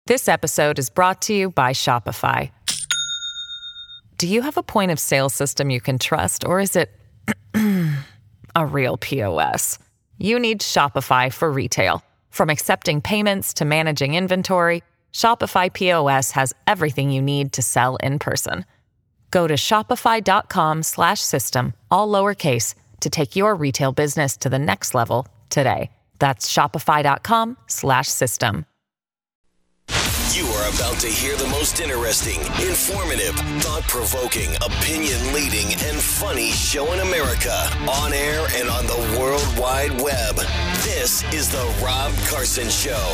This episode is brought to you by Shopify. Do you have a point of sale system you can trust, or is it a real POS? You need Shopify for retail. From accepting payments to managing inventory, Shopify POS has everything you need to sell in person. Go to shopify.com/system, all lowercase, to take your retail business to the next level today. That's shopify.com/system. You are about to hear the most interesting, informative, thought-provoking, opinion-leading, and funny show in America, on air and on the World Wide Web. This is the Rob Carson Show.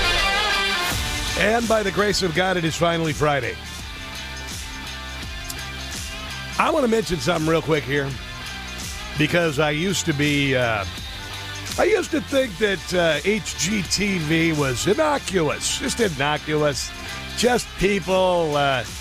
And by the grace of God, it is finally Friday. I want to mention something real quick here, because I used to think that HGTV was innocuous, just people,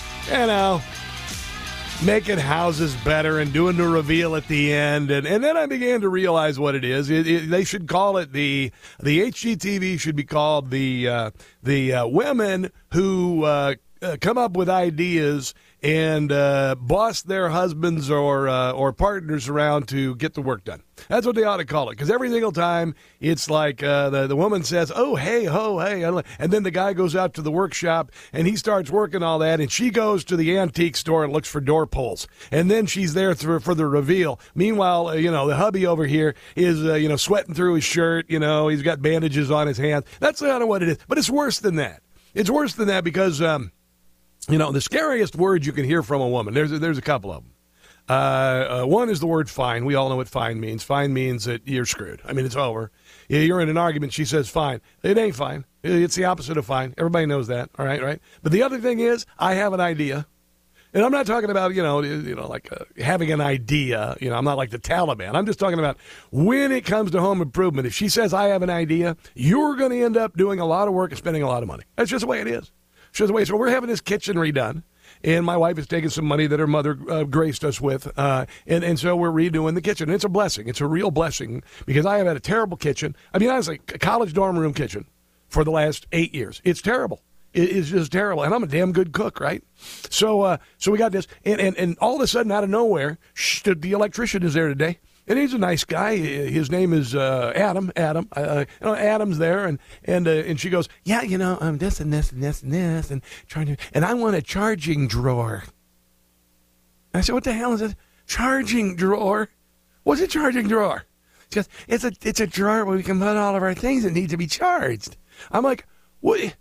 making houses better and doing the reveal at the end. And then I began to realize what it is. They should call it the HGTV should be called the women who come up with ideas and boss their husbands or partners around to get the work done. That's what they ought to call it, because every single time it's like the woman says, oh, hey, ho, hey, and then the guy goes out to the workshop and he starts working all that, and she goes to the antique store and looks for door pulls, and then she's there for the reveal. Meanwhile, the hubby over here is, sweating through his shirt, he's got bandages on his hands. That's kind of what it is, but it's worse than that. It's worse than that because the scariest words you can hear from a woman, there's a couple of them. One is the word fine. We all know what fine means. Fine means that you're screwed. I mean, it's over. You're in an argument. She says fine. It ain't fine. It's the opposite of fine. Everybody knows that. All right? But the other thing is, I have an idea. And I'm not talking about, having an idea. I'm not like the Taliban. I'm just talking about when it comes to home improvement. If she says, I have an idea, you're going to end up doing a lot of work and spending a lot of money. That's just the way it is. So we're having this kitchen redone, and my wife is taking some money that her mother graced us with, and so we're redoing the kitchen. And it's a blessing. It's a real blessing, because I have had a terrible kitchen. I mean, honestly, a college dorm room kitchen for the last 8 years. It's terrible. It is just terrible, and I'm a damn good cook, right? So we got this, and all of a sudden, out of nowhere, the electrician is there today. And he's a nice guy. His name is Adam. Adam's there, and she goes, yeah, this and this and this and this, and I want a charging drawer. I said, what the hell is a charging drawer? What's a charging drawer? She goes, it's a drawer where we can put all of our things that need to be charged. I'm like, what?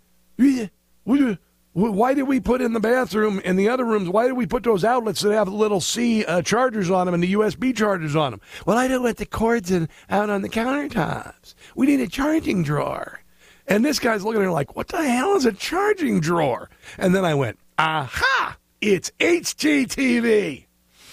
Why did we put in the bathroom and the other rooms, why did we put those outlets that have little C chargers on them and the USB chargers on them? Well, I don't want the cords out on the countertops. We need a charging drawer. And this guy's looking at her like, what the hell is a charging drawer? And then I went, aha, it's HGTV.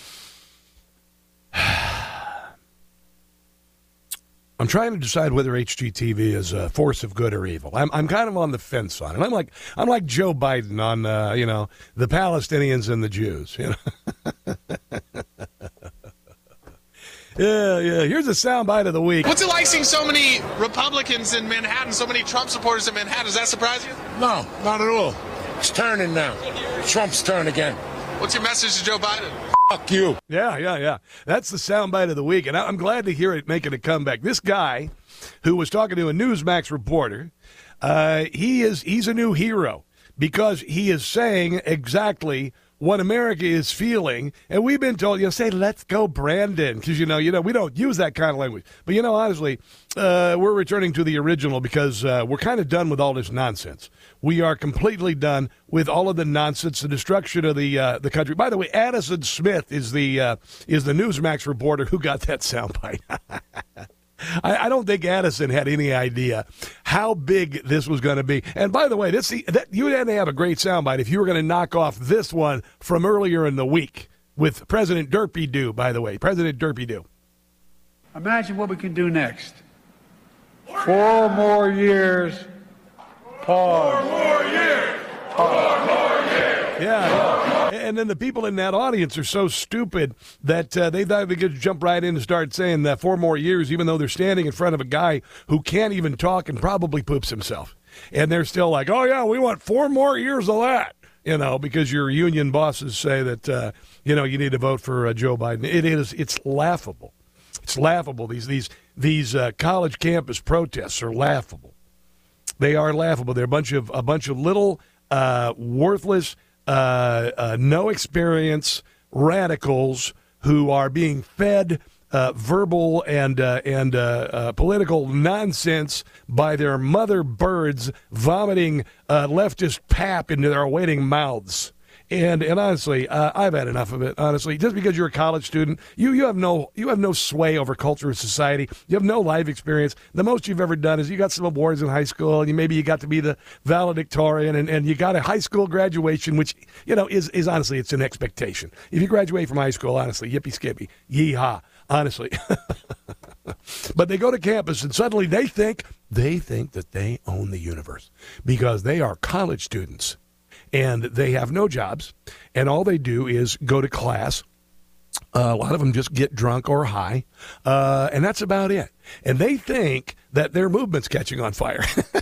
I'm trying to decide whether HGTV is a force of good or evil. I'm kind of on the fence on it. I'm like Joe Biden on the Palestinians and the Jews. Yeah. Here's a soundbite of the week. What's it like seeing so many Republicans in Manhattan, so many Trump supporters in Manhattan? Does that surprise you? No, not at all. It's turning now. Trump's turn again. What's your message to Joe Biden? Fuck you. Yeah. That's the soundbite of the week, and I'm glad to hear it making a comeback. This guy, who was talking to a Newsmax reporter, he's a new hero, because he is saying exactly what America is feeling, and we've been told, say, let's go, Brandon, because, we don't use that kind of language. But, honestly, we're returning to the original, because we're kind of done with all this nonsense. We are completely done with all of the nonsense, the destruction of the country. By the way, Addison Smith is the Newsmax reporter who got that soundbite. I don't think Addison had any idea how big this was going to be. And by the way, you had to have a great soundbite if you were going to knock off this one from earlier in the week with President Derpy-Doo, by the way. President Derpy-Doo. Imagine what we can do next. 4 more years. Pause. 4 more years. Pause. 4 more years. Yeah. And then the people in that audience are so stupid that they thought they could jump right in and start saying that 4 more years, even though they're standing in front of a guy who can't even talk and probably poops himself. And they're still like, oh, yeah, we want 4 more years of that, because your union bosses say that, you need to vote for Joe Biden. It's laughable. It's laughable. These college campus protests are laughable. They are laughable. They're a bunch of little worthless, no experience radicals who are being fed verbal and political nonsense by their mother birds vomiting leftist pap into their awaiting mouths. And honestly, I've had enough of it. Honestly, just because you're a college student, you have no sway over culture and society. You have no life experience. The most you've ever done is you got some awards in high school, and maybe you got to be the valedictorian, and you got a high school graduation, which is honestly, it's an expectation. If you graduate from high school, honestly, yippee skippy, yee-haw, honestly. But they go to campus, and suddenly they think that they own the universe because they are college students. And they have no jobs, and all they do is go to class. A lot of them just get drunk or high, and that's about it. And they think that their movement's catching on fire.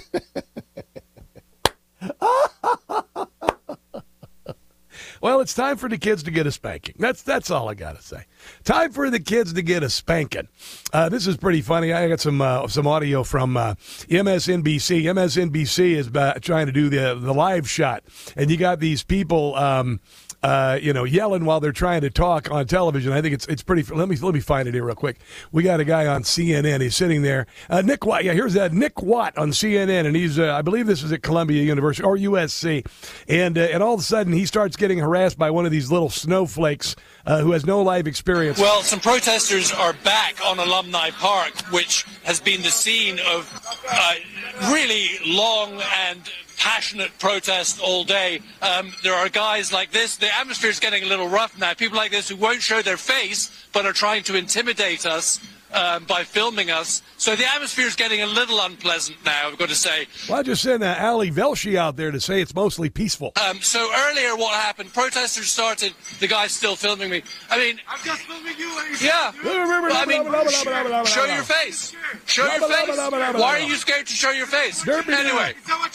Well, it's time for the kids to get a spanking. That's all I got to say. Time for the kids to get a spanking. This is pretty funny. I got some audio from MSNBC. MSNBC is trying to do the live shot, and you got these people yelling while they're trying to talk on television. I think it's pretty. Let me find it here real quick. We got a guy on CNN. He's sitting there. Nick Watt. Yeah, here's Nick Watt on CNN, and he's I believe this is at Columbia University or USC, and all of a sudden he starts getting harassed by one of these little snowflakes who has no life experience. Well, some protesters are back on Alumni Park, which has been the scene of really long and passionate protest all day. There are guys like this. The atmosphere is getting a little rough now. People like this who won't show their face but are trying to intimidate us by filming us. So the atmosphere is getting a little unpleasant now, I've got to say. Well, I just sent Ali Velshi out there to say it's mostly peaceful. So earlier what happened, protesters started, the guy's still filming me. I mean... I'm just filming you. Yeah. Show your face. Show your face. Why are you scared to show your face? Anyway.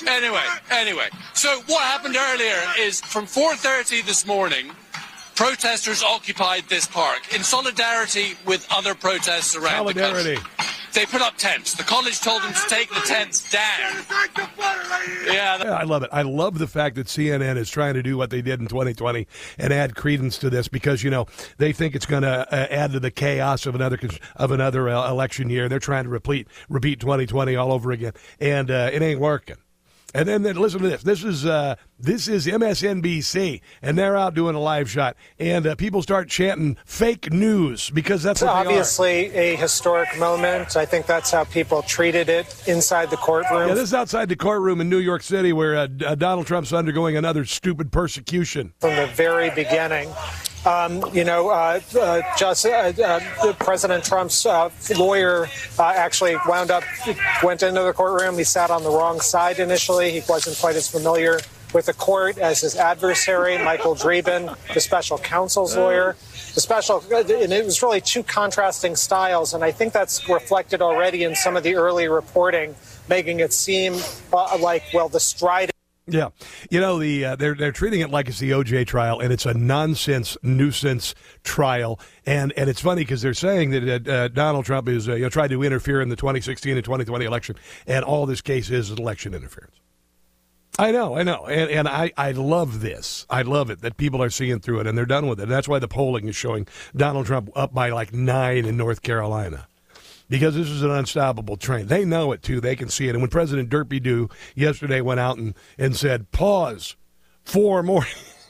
So what happened earlier is from 4:30 this morning, protesters occupied this park in solidarity with other protests around the country. They put up tents. The college told them to take the tents down. Yeah, I love it. I love the fact that CNN is trying to do what they did in 2020 and add credence to this because, they think it's going to add to the chaos of another election year. They're trying to repeat 2020 all over again, and it ain't working. And then listen to this. This is MSNBC, and they're out doing a live shot, and people start chanting fake news because that's what they are. It's obviously a historic moment. I think that's how people treated it inside the courtroom. Yeah, this is outside the courtroom in New York City where Donald Trump's undergoing another stupid persecution. From the very beginning. President Trump's lawyer actually went into the courtroom. He sat on the wrong side initially. He wasn't quite as familiar with the court as his adversary, Michael Dreeben, the special counsel's lawyer. And it was really two contrasting styles, and I think that's reflected already in some of the early reporting, making it seem the strident. Yeah. They're treating it like it's the O.J. trial, and it's a nonsense, nuisance trial. And it's funny because they're saying that Donald Trump is tried to interfere in the 2016 and 2020 election, and all this case is election interference. I know. And I love this. I love it that people are seeing through it, and they're done with it. And that's why the polling is showing Donald Trump up by 9 in North Carolina. Because this is an unstoppable train. They know it, too. They can see it. And when President Derpy-Doo yesterday went out and said, pause, 4 more,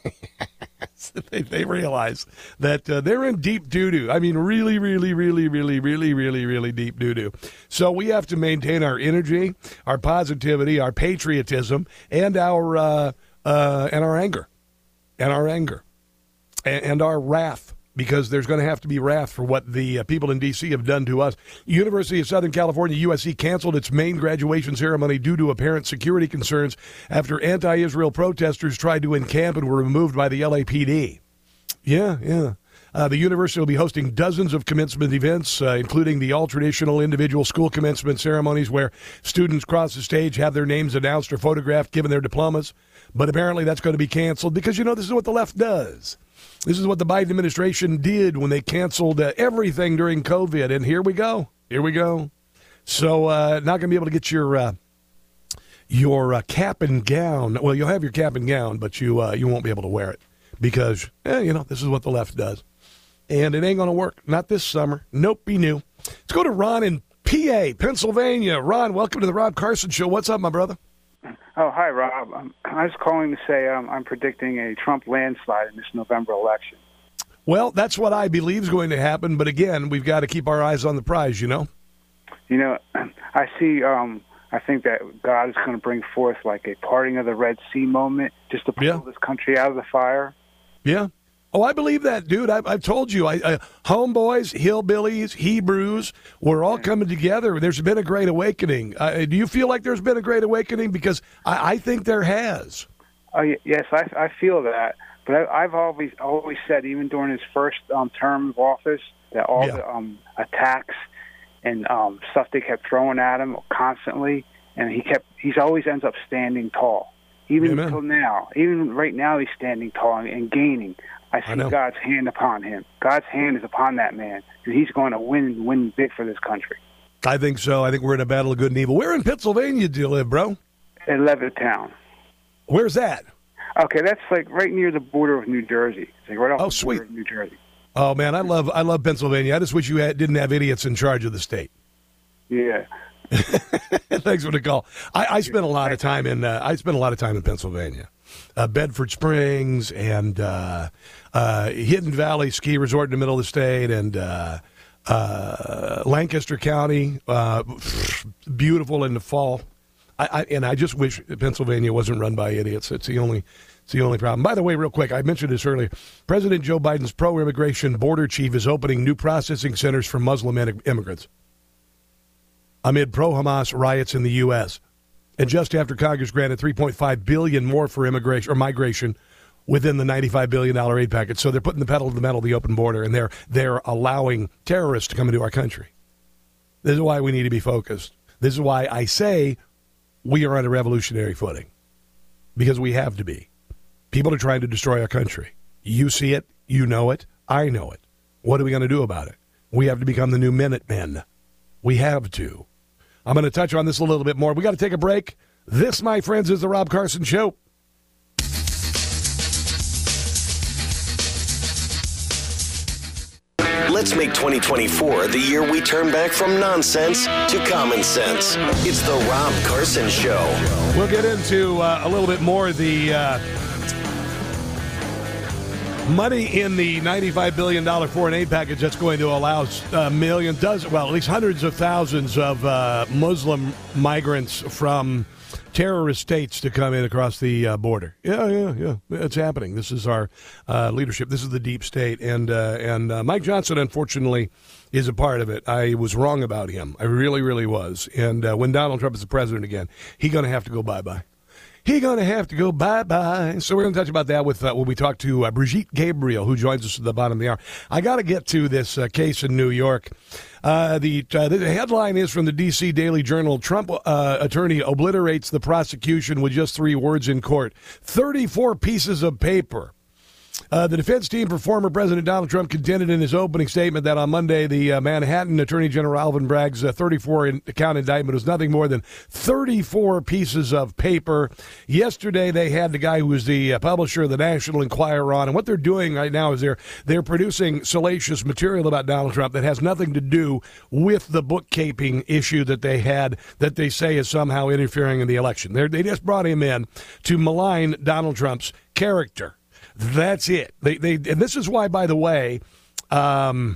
they realize that they're in deep doo-doo. I mean, really, really, really, really, really, really, really deep doo-doo. So we have to maintain our energy, our positivity, our patriotism, and our anger. And our wrath. Because there's going to have to be wrath for what the people in D.C. have done to us. University of Southern California, USC, canceled its main graduation ceremony due to apparent security concerns after anti-Israel protesters tried to encamp and were removed by the LAPD. Yeah. The university will be hosting dozens of commencement events, including the all-traditional individual school commencement ceremonies where students cross the stage, have their names announced or photographed, given their diplomas. But apparently that's going to be canceled because, this is what the left does. This is what the Biden administration did when they canceled everything during COVID. And here we go. So not going to be able to get your cap and gown. Well, you'll have your cap and gown, but you won't be able to wear it because, this is what the left does. And it ain't going to work. Not this summer. Nope, be new. Let's go to Ron in PA, Pennsylvania. Ron, welcome to the Rob Carson Show. What's up, my brother? Oh, hi, Rob. I was calling to say I'm predicting a Trump landslide in this November election. Well, that's what I believe is going to happen. But again, we've got to keep our eyes on the prize, I see. I think that God is going to bring forth like a parting of the Red Sea moment just to pull this country out of the fire. Yeah. Oh, I believe that, dude. I've told you. Homeboys, hillbillies, Hebrews, we're all coming together. There's been a great awakening. Do you feel like there's been a great awakening? Because I think there has. Oh, yes, I feel that. But I've always said, even during his first term of office, that all the attacks and stuff they kept throwing at him constantly, and he's always ends up standing tall. Even until now, even right now, he's standing tall and gaining. I see God's hand upon him. God's hand is upon that man, and he's going to win big for this country. I think so. I think we're in a battle of good and evil. Where in Pennsylvania do you live, bro? In Levittown. Where's that? Okay, that's like right near the border of New Jersey. It's like right off the sweet. border of New Jersey. Oh man, I love Pennsylvania. I just wish you didn't have idiots in charge of the state. Yeah. Thanks for the call. I spent a lot of time in Pennsylvania, Bedford Springs and Hidden Valley Ski Resort in the middle of the state, and Lancaster County, beautiful in the fall. I just wish Pennsylvania wasn't run by idiots. It's the only problem. By the way, real quick, I mentioned this earlier. President Joe Biden's pro-immigration border chief is opening new processing centers for Muslim immigrants amid pro-Hamas riots in the U.S. and just after Congress granted $3.5 billion more for immigration or migration within the $95 billion aid package. So they're putting the pedal to the metal, the open border, and they're allowing terrorists to come into our country. This is why we need to be focused. This is why I say we are on a revolutionary footing, because we have to be. People are trying to destroy our country. You see it. You know it. I know it. What are we going to do about it? We have to become the new Minutemen. We have to. I'm going to touch on this a little bit more. We got to take a break. This, my friends, is the Rob Carson Show. Let's make 2024 the year we turn back from nonsense to common sense. It's the Rob Carson Show. We'll get into a little bit more the money in the $95 billion foreign aid package that's going to allow at least hundreds of thousands of Muslim migrants from terrorist states to come in across the border. Yeah. It's happening. This is our leadership. This is the deep state. And Mike Johnson, unfortunately, is a part of it. I was wrong about him. I really, really was. And when Donald Trump is the president again, he's going to have to go bye-bye. He's going to have to go bye-bye. So we're going to touch about that with when we talk to Brigitte Gabriel, who joins us at the bottom of the hour. I got to get to this case in New York. The headline is from the D.C. Daily Journal. Trump attorney obliterates the prosecution with just 3 words in court. 34 pieces of paper. The defense team for former President Donald Trump contended in his opening statement that on Monday, the Manhattan Attorney General Alvin Bragg's 34-count indictment was nothing more than 34 pieces of paper. Yesterday, they had the guy who was the publisher of the National Enquirer on, and what they're doing right now is they're producing salacious material about Donald Trump that has nothing to do with the bookkeeping issue that they had that they say is somehow interfering in the election. They just brought him in to malign Donald Trump's character. That's it. And this is why, by the way, Brian,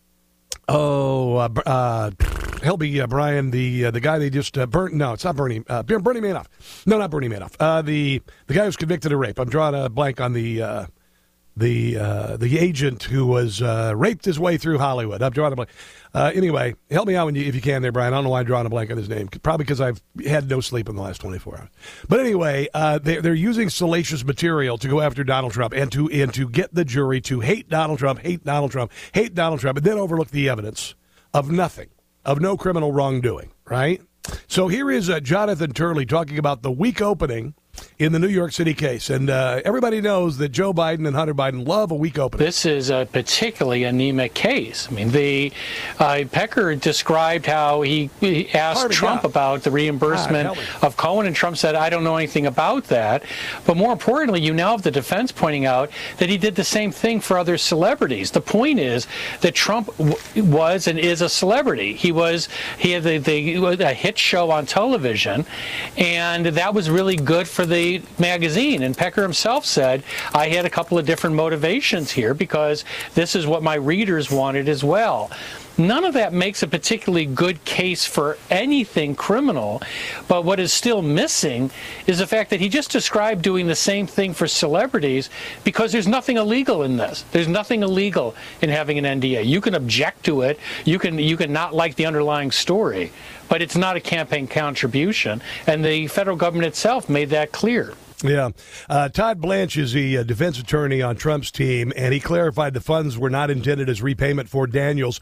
the guy they just burnt. No, it's not Bernie. Bernie Madoff. No, not Bernie Madoff. The guy who's convicted of rape. I'm drawing a blank on the the agent who was raped his way through Hollywood. I'm drawing a blank. Anyway, help me out if you can there, Brian. I don't know why I'm drawing a blank on his name. Probably because I've had no sleep in the last 24 hours. But anyway, they're using salacious material to go after Donald Trump and to get the jury to hate Donald Trump, hate Donald Trump, hate Donald Trump, and then overlook the evidence of nothing, of no criminal wrongdoing, right? So here is Jonathan Turley talking about the weak opening in the New York City case. And everybody knows that Joe Biden and Hunter Biden love a weak opening. This is a particularly anemic case. I mean, Pecker described how he asked Trump about the reimbursement of Cohen, and Trump said, I don't know anything about that. But more importantly, you now have the defense pointing out that he did the same thing for other celebrities. The point is that Trump was and is a celebrity. He had a hit show on television, and that was really good for the magazine. And Pecker himself said, I had a couple of different motivations here because this is what my readers wanted as well. None of that makes a particularly good case for anything criminal, but what is still missing is the fact that he just described doing the same thing for celebrities because there's nothing illegal in this. There's nothing illegal in having an NDA. You can object to it. You can not like the underlying story, but it's not a campaign contribution, and the federal government itself made that clear. Yeah. Todd Blanche is the defense attorney on Trump's team, and he clarified the funds were not intended as repayment for Daniels'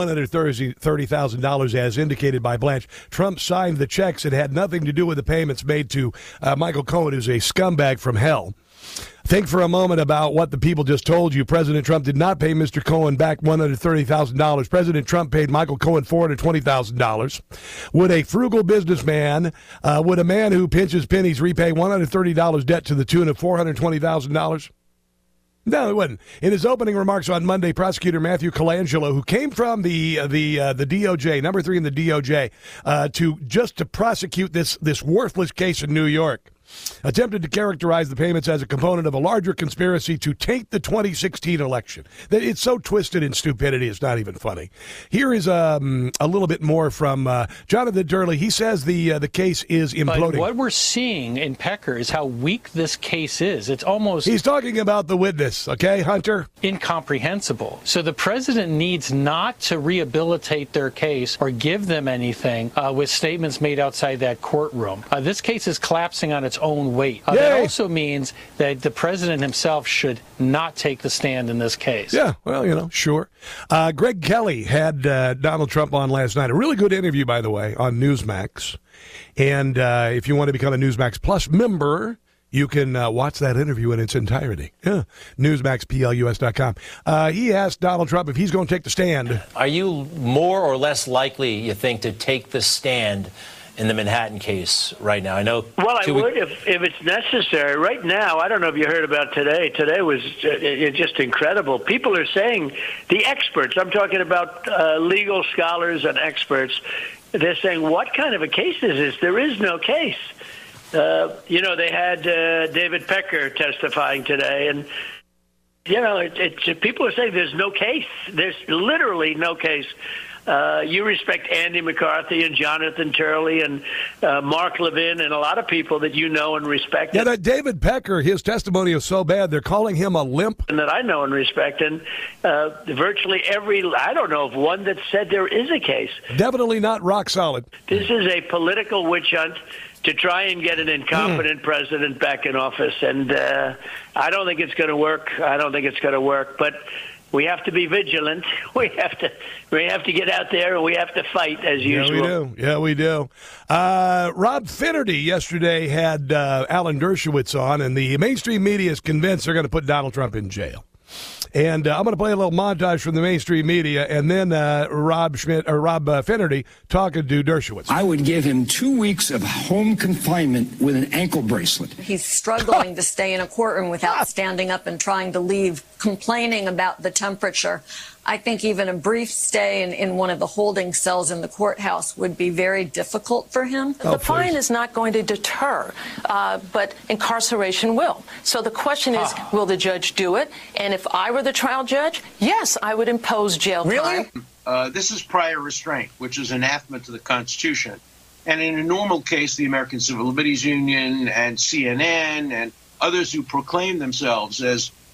$130,000 as indicated by Blanche. Trump signed the checks. It had nothing to do with the payments made to Michael Cohen, who's a scumbag from hell. Think for a moment about what the people just told you. President Trump did not pay Mr. Cohen back $130,000. President Trump paid Michael Cohen $420,000. Would a frugal businessman, would a man who pinches pennies repay $130 debt to the tune of $420,000? No, he wouldn't. In his opening remarks on Monday, prosecutor Matthew Colangelo, who came from the DOJ, number 3 in the DOJ, to prosecute this worthless case in New York, attempted to characterize the payments as a component of a larger conspiracy to taint the 2016 election. It's so twisted in stupidity, it's not even funny. Here is a little bit more from Jonathan Turley. He says the case is imploding. But what we're seeing in Pecker is how weak this case is. It's almost... He's talking about the witness, okay, Hunter? Incomprehensible. So the president needs not to rehabilitate their case or give them anything with statements made outside that courtroom. This case is collapsing on its own weight. That also means that the president himself should not take the stand in this case. Yeah, well, sure. Greg Kelly had Donald Trump on last night. A really good interview, by the way, on Newsmax. And if you want to become a Newsmax Plus member, you can watch that interview in its entirety. Yeah, NewsmaxPLUS.com. He asked Donald Trump if he's going to take the stand. Are you more or less likely, you think, to take the stand in the Manhattan case right now? I know. Well, I would if it's necessary. Right now, I don't know if you heard about today. Today was just incredible. People are saying, the experts, I'm talking about legal scholars and experts, they're saying, what kind of a case is this? There is no case. They had David Pecker testifying today, and people are saying there's no case. There's literally no case. You respect Andy McCarthy and Jonathan Turley and Mark Levin and a lot of people that you know and respect. Yeah, that David Pecker, his testimony is so bad, they're calling him a limp. And that I know and respect. And virtually I don't know of one that said there is a case. Definitely not rock solid. This is a political witch hunt to try and get an incompetent president back in office. And I don't think it's going to work. But we have to be vigilant. We have to get out there and we have to fight as usual. Yeah, we do. Rob Finnerty yesterday had Alan Dershowitz on, and the mainstream media is convinced they're going to put Donald Trump in jail. And I'm going to play a little montage from the mainstream media, and then Rob Finnerty talking to Dershowitz. I would give him 2 weeks of home confinement with an ankle bracelet. He's struggling to stay in a courtroom without standing up and trying to leave, complaining about the temperature. I think even a brief stay in one of the holding cells in the courthouse would be very difficult for him. The fine is not going to deter, but incarceration will. So the question is, will the judge do it? And if I were the trial judge, yes, I would impose jail time. Really? This is prior restraint, which is anathema to the Constitution. And in a normal case, the American Civil Liberties Union and CNN and others who proclaim themselves as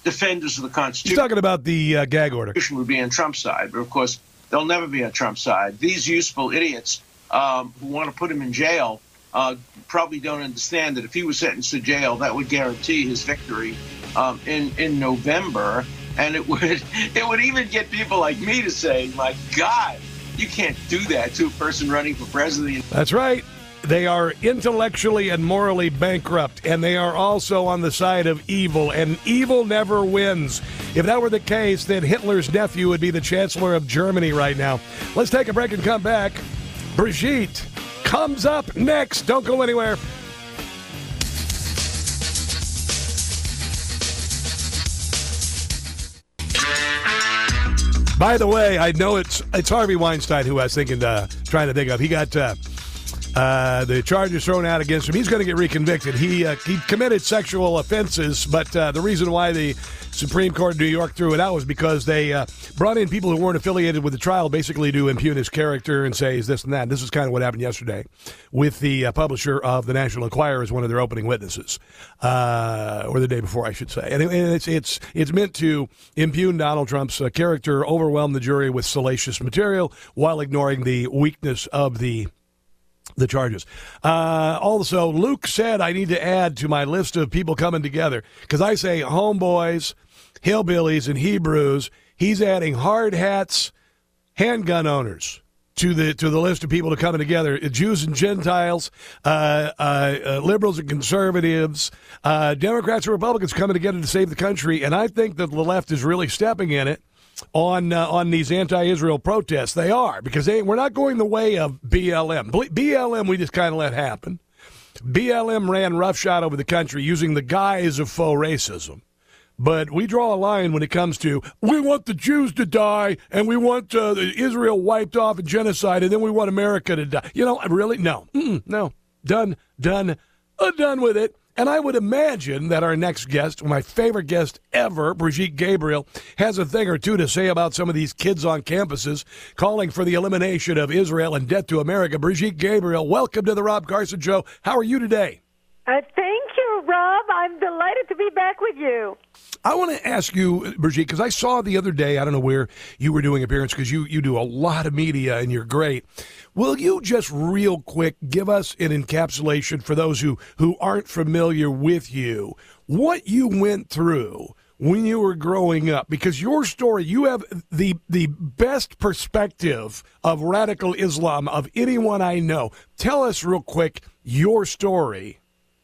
defenders of the Constitution. He's talking about the gag order. Would be on Trump's side, but of course they'll never be on Trump's side. These useful idiots who want to put him in jail probably don't understand that if he was sentenced to jail, that would guarantee his victory in November, and it would even get people like me to say, "My God, you can't do that to a person running for president." That's right. They are intellectually and morally bankrupt, and they are also on the side of evil, and evil never wins. If that were the case, then Hitler's nephew would be the Chancellor of Germany right now. Let's take a break and come back. Brigitte comes up next. Don't go anywhere. By the way, I know it's Harvey Weinstein who I was trying to think of. He got the charges thrown out against him. He's going to get reconvicted. He committed sexual offenses, but the reason why the Supreme Court of New York threw it out was because they brought in people who weren't affiliated with the trial, basically to impugn his character and say he's this and that. This is kind of what happened yesterday with the publisher of the National Enquirer as one of their opening witnesses, or the day before, I should say. And it's meant to impugn Donald Trump's character, overwhelm the jury with salacious material while ignoring the weakness of the charges. Also, Luke said I need to add to my list of people coming together, because I say homeboys, hillbillies, and Hebrews. He's adding hard hats, handgun owners to the list of people to coming together. Jews and Gentiles, liberals and conservatives, Democrats and Republicans coming together to save the country. And I think that the left is really stepping in it on these anti-Israel protests. They are, because we're not going the way of BLM. BLM we just kind of let happen. BLM ran roughshod over the country using the guise of faux racism. But we draw a line when it comes to, we want the Jews to die, and we want Israel wiped off and genocide, and then we want America to die. You know, really? No. No. Done with it. And I would imagine that our next guest, my favorite guest ever, Brigitte Gabriel, has a thing or two to say about some of these kids on campuses calling for the elimination of Israel and death to America. Brigitte Gabriel, welcome to the Rob Carson Show. How are you today? Thank you, Rob. I'm delighted to be back with you. I want to ask you, Brigitte, because I saw the other day, I don't know where you were doing appearance, because you do a lot of media and you're great. Will you just real quick give us an encapsulation for those who aren't familiar with you, what you went through when you were growing up? Because your story, you have the best perspective of radical Islam of anyone I know. Tell us real quick your story.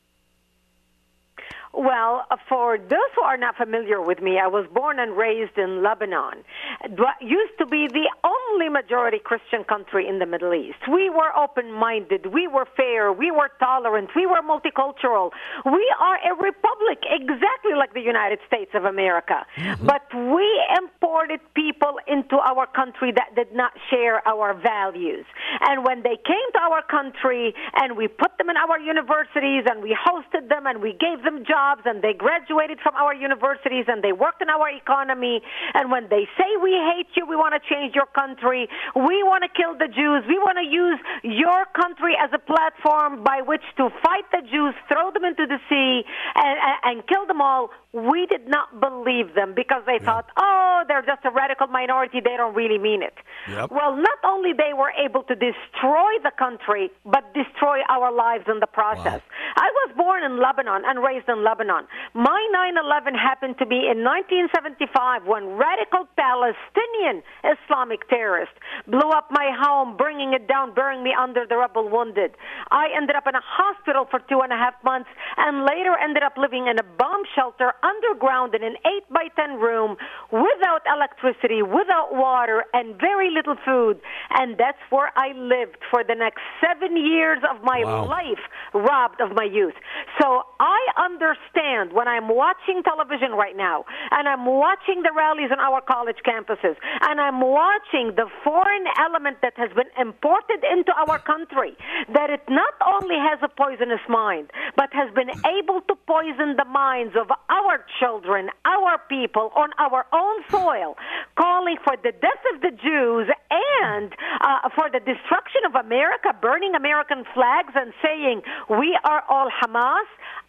Well, for those who are not familiar with me, I was born and raised in Lebanon. It used to be the only majority Christian country in the Middle East. We were open-minded, we were fair, we were tolerant, we were multicultural. We are a republic, exactly like the United States of America. Mm-hmm. But we imported people into our country that did not share our values. And when they came to our country and we put them in our universities and we hosted them and we gave them jobs, and they graduated from our universities and they worked in our economy, and when they say we hate you, we want to change your country, we want to kill the Jews, we want to use your country as a platform by which to fight the Jews, throw them into the sea, and kill them all, we did not believe them, because they thought, oh, they're just a radical minority, they don't really mean it. Yep. Well, not only they were able to destroy the country, but destroy our lives in the process. Wow. I was born in Lebanon and raised in Lebanon. My 9/11 happened to be in 1975 when radical Palestinian Islamic terrorists blew up my home, bringing it down, burying me under the rubble wounded. I ended up in a hospital for 2.5 months and later ended up living in a bomb shelter underground in an 8x10 room without electricity, without water, and very little food. And that's where I lived for the next 7 years of my life, robbed of my youth. So I understand when I'm watching television right now, and I'm watching the rallies on our college campuses, and I'm watching the foreign element that has been imported into our country, that it not only has a poisonous mind, but has been able to poison the minds of our children, our people, on our own soil, calling for the death of the Jews and for the destruction of America, burning American flags and saying we are all Hamas.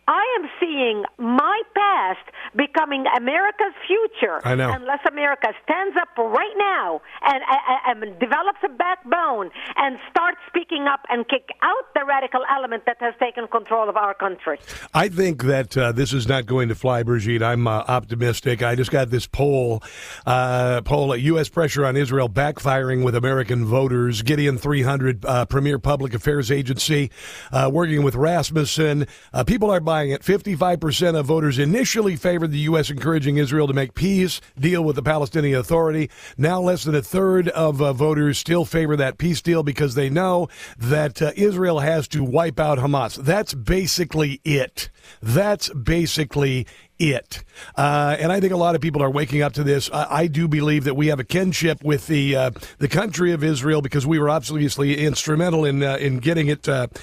I am seeing my past becoming America's future. I know. Unless America stands up right now and develops a backbone and starts speaking up and kick out the radical element that has taken control of our country. I think that this is not going to fly, Brigitte. I'm optimistic. I just got this poll, U.S. pressure on Israel backfiring with American voters. Gideon 300, premier public affairs agency, working with Rasmussen. People are buying it. 55% of voters initially favored the U.S. encouraging Israel to make peace deal with the Palestinian Authority. Now less than a third of voters still favor that peace deal because they know that Israel has to wipe out Hamas. That's basically it. That's basically it. And I think a lot of people are waking up to this. I do believe that we have a kinship with the country of Israel because we were obviously instrumental in getting it,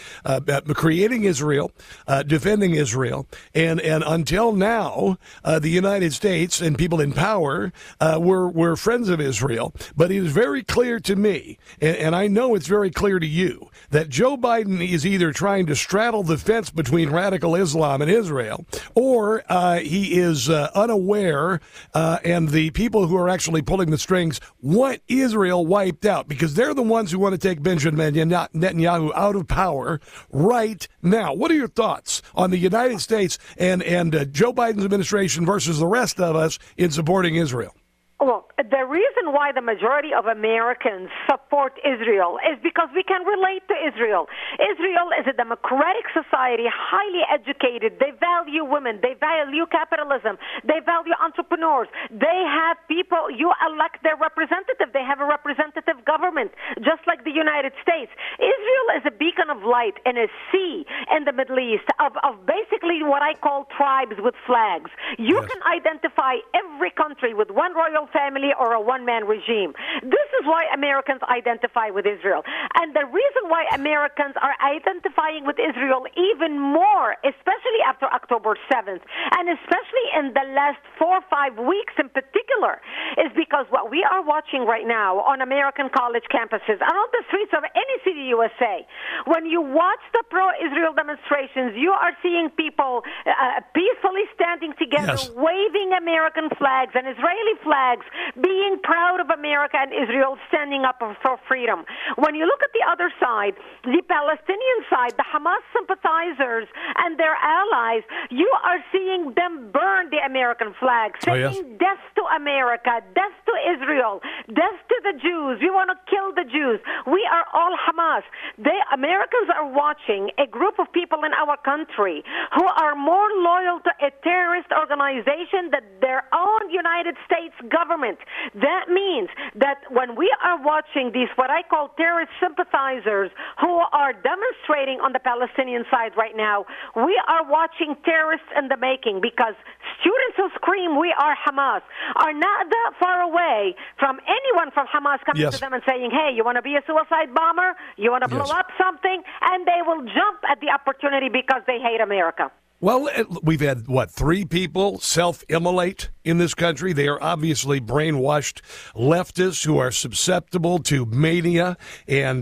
creating Israel, defending Israel. And until now, the United States and people in power were friends of Israel. But it is very clear to me, and I know it's very clear to you, that Joe Biden is either trying to straddle the fence between radical Islam and Israel, or he is unaware, and the people who are actually pulling the strings want Israel wiped out because they're the ones who want to take Benjamin Netanyahu out of power right now. What are your thoughts on the United States and Joe Biden's administration versus the rest of us in supporting Israel? Well, the reason why the majority of Americans support Israel is because we can relate to Israel. Israel is a democratic society, highly educated. They value women. They value capitalism. They value entrepreneurs. They have people, you elect their representative. They have a representative government, just like the United States. Israel is a beacon of light in a sea in the Middle East of basically what I call tribes with flags. You can identify every country with one royal family or a one-man regime. This is why Americans identify with Israel. And the reason why Americans are identifying with Israel even more, especially after October 7th, and especially in the last 4 or 5 weeks in particular, is because what we are watching right now on American college campuses and on the streets of any city USA, when you watch the pro-Israel demonstrations, you are seeing people peacefully standing together, waving American flags and Israeli flags, being proud of America and Israel, standing up for freedom. When you look at the other side, the Palestinian side, the Hamas sympathizers and their allies, you are seeing them burn the American flag, saying death to America, death to Israel, death to the Jews. We want to kill the Jews. We are all Hamas. Americans are watching a group of people in our country who are more loyal to a terrorist organization than their own United States government. That means that when we are watching these, what I call terrorist sympathizers who are demonstrating on the Palestinian side right now, we are watching terrorists in the making because students who scream, "We are Hamas," are not that far away from anyone from Hamas coming to them and saying, "Hey, you want to be a suicide bomber? You want to blow up something?" And they will jump at the opportunity because they hate America. Well, we've had, 3 people self-immolate in this country. They are obviously brainwashed leftists who are susceptible to mania and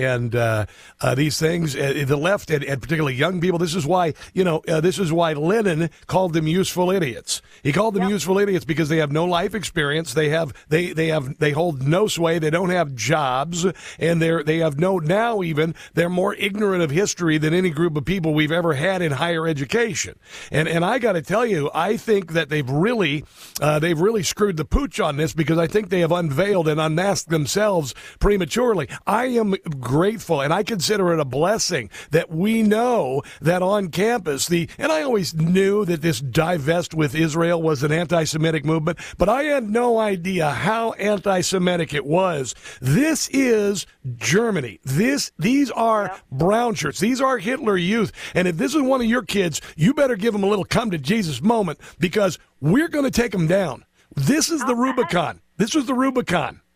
these things. The left, and particularly young people, this is why, this is why Lenin called them useful idiots. He called them useful idiots because they have no life experience. They hold no sway. They don't have jobs, and they're more ignorant of history than any group of people we've ever had in higher education. And I got to tell you, I think that they've really screwed the pooch on this because I think they have unveiled and unmasked themselves prematurely. I am grateful, and I consider it a blessing that we know that on campus, and I always knew that this divest with Israel was an anti-Semitic movement, but I had no idea how anti-Semitic it was. This is Germany. These are brown shirts. These are Hitler Youth. And if this is one of your kids, you better give them a little come to Jesus moment because we're going to take them down. This is the Rubicon. This is the Rubicon.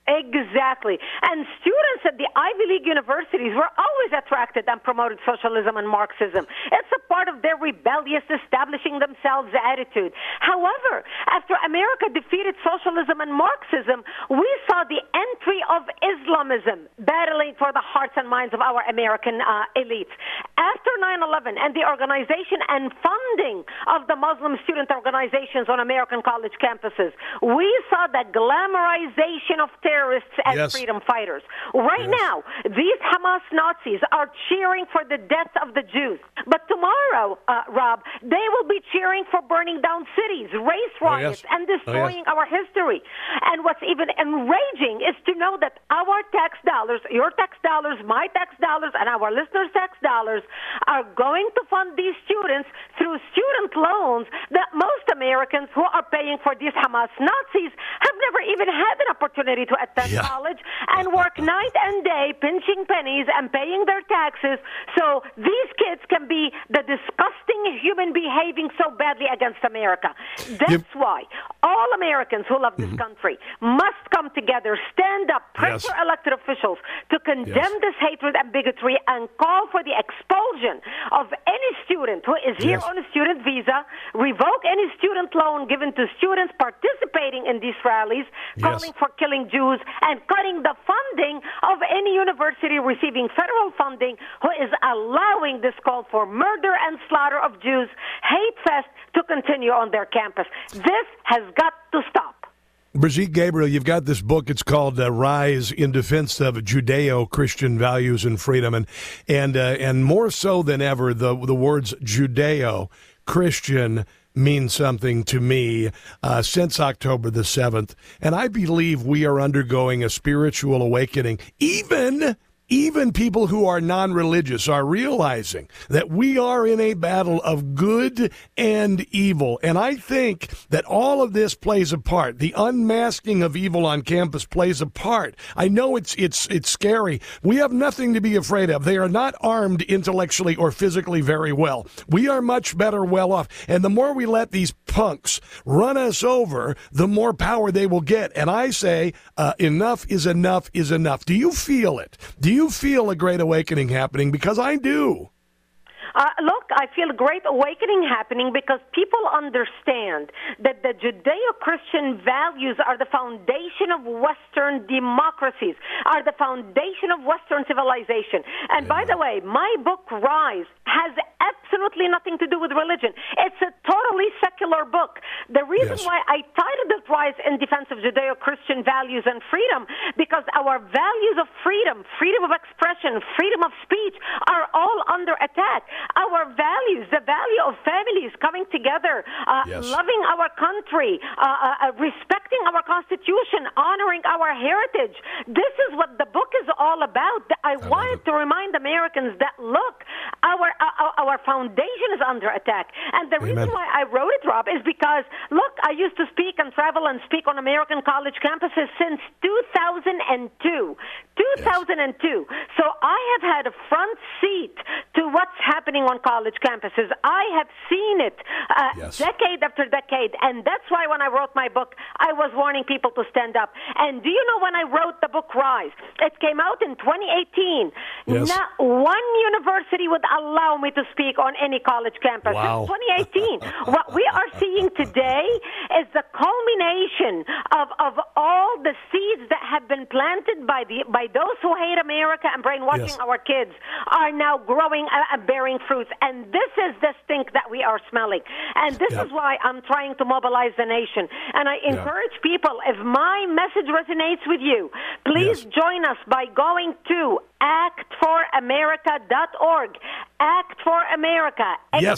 Exactly. And students at the Ivy League universities were always attracted and promoted socialism and Marxism. It's a part of their rebellious establishing themselves attitude. However, after America defeated socialism and Marxism, we saw the entry of Islamism battling for the hearts and minds of our American elites. After 9/11 and the organization and funding of the Muslim student organizations on American college campuses, we saw the glamorization of terrorists as freedom fighters. Right now, these Hamas Nazis are cheering for the death of the Jews. But tomorrow, Rob, they will be cheering for burning down cities, race riots, and destroying our history. And what's even enraging is to know that our tax dollars, your tax dollars, my tax dollars, and our listeners' tax dollars are going to fund these students through student loans that most Americans who are paying for these Hamas Nazis have never even had an opportunity to attend college and work night and day pinching pennies and paying their taxes so these kids can be the disgusting human behaving so badly against America. That's why all Americans who love this country must come together, stand up, pressure elected officials to condemn this hatred and bigotry and call for the expulsion of any student who is here on a student visa, revoke any student loan given to students participating in these rallies, calling for killing Jews, and cutting the funding of any university receiving federal funding who is allowing this call for murder and slaughter of Jews, hate fest, to continue on their campus. This has got to stop. Brigitte Gabriel, you've got this book. It's called Rise in Defense of Judeo-Christian Values and Freedom. And more so than ever, the words Judeo-Christian mean something to me since October the 7th. And I believe we are undergoing a spiritual awakening. Even people who are non-religious are realizing that we are in a battle of good and evil. And I think that all of this plays a part. The unmasking of evil on campus plays a part. I know it's scary. We have nothing to be afraid of. They are not armed intellectually or physically very well. We are much better well off. And the more we let these punks run us over, the more power they will get. And I say, enough is enough is enough. Do you feel it? Do you feel a great awakening happening? Because I do. Look, I feel a great awakening happening because people understand that the Judeo-Christian values are the foundation of Western democracies, are the foundation of Western civilization. And by the way, my book, Rise, has absolutely nothing to do with religion. It's a totally secular book. The reason why I titled it Rise in Defense of Judeo-Christian Values and Freedom, because our values of freedom, freedom of expression, freedom of speech are all under attack. Our values, the value of families coming together, loving our country, respecting our Constitution, honoring our heritage. This is what the book is all about. I wanted to remind Americans that, look, our foundation is under attack. And the reason why I wrote it, Rob, is because, look, I used to speak and travel and speak on American college campuses since 2002. 2002. So I have had a front seat to what's happening on college campuses. I have seen it decade after decade, and that's why when I wrote my book, I was warning people to stand up. And do you know when I wrote the book Rise? It came out in 2018. Not one university would allow me to speak on any college campus. Wow. Since 2018. What we are seeing today is the culmination of all the seeds that have been planted by those who hate America and brainwashing our kids are now growing and bearing fruits. And this is the stink that we are smelling. And this is why I'm trying to mobilize the nation. And I encourage people, if my message resonates with you, please join us by going to actforamerica.org. Act for America,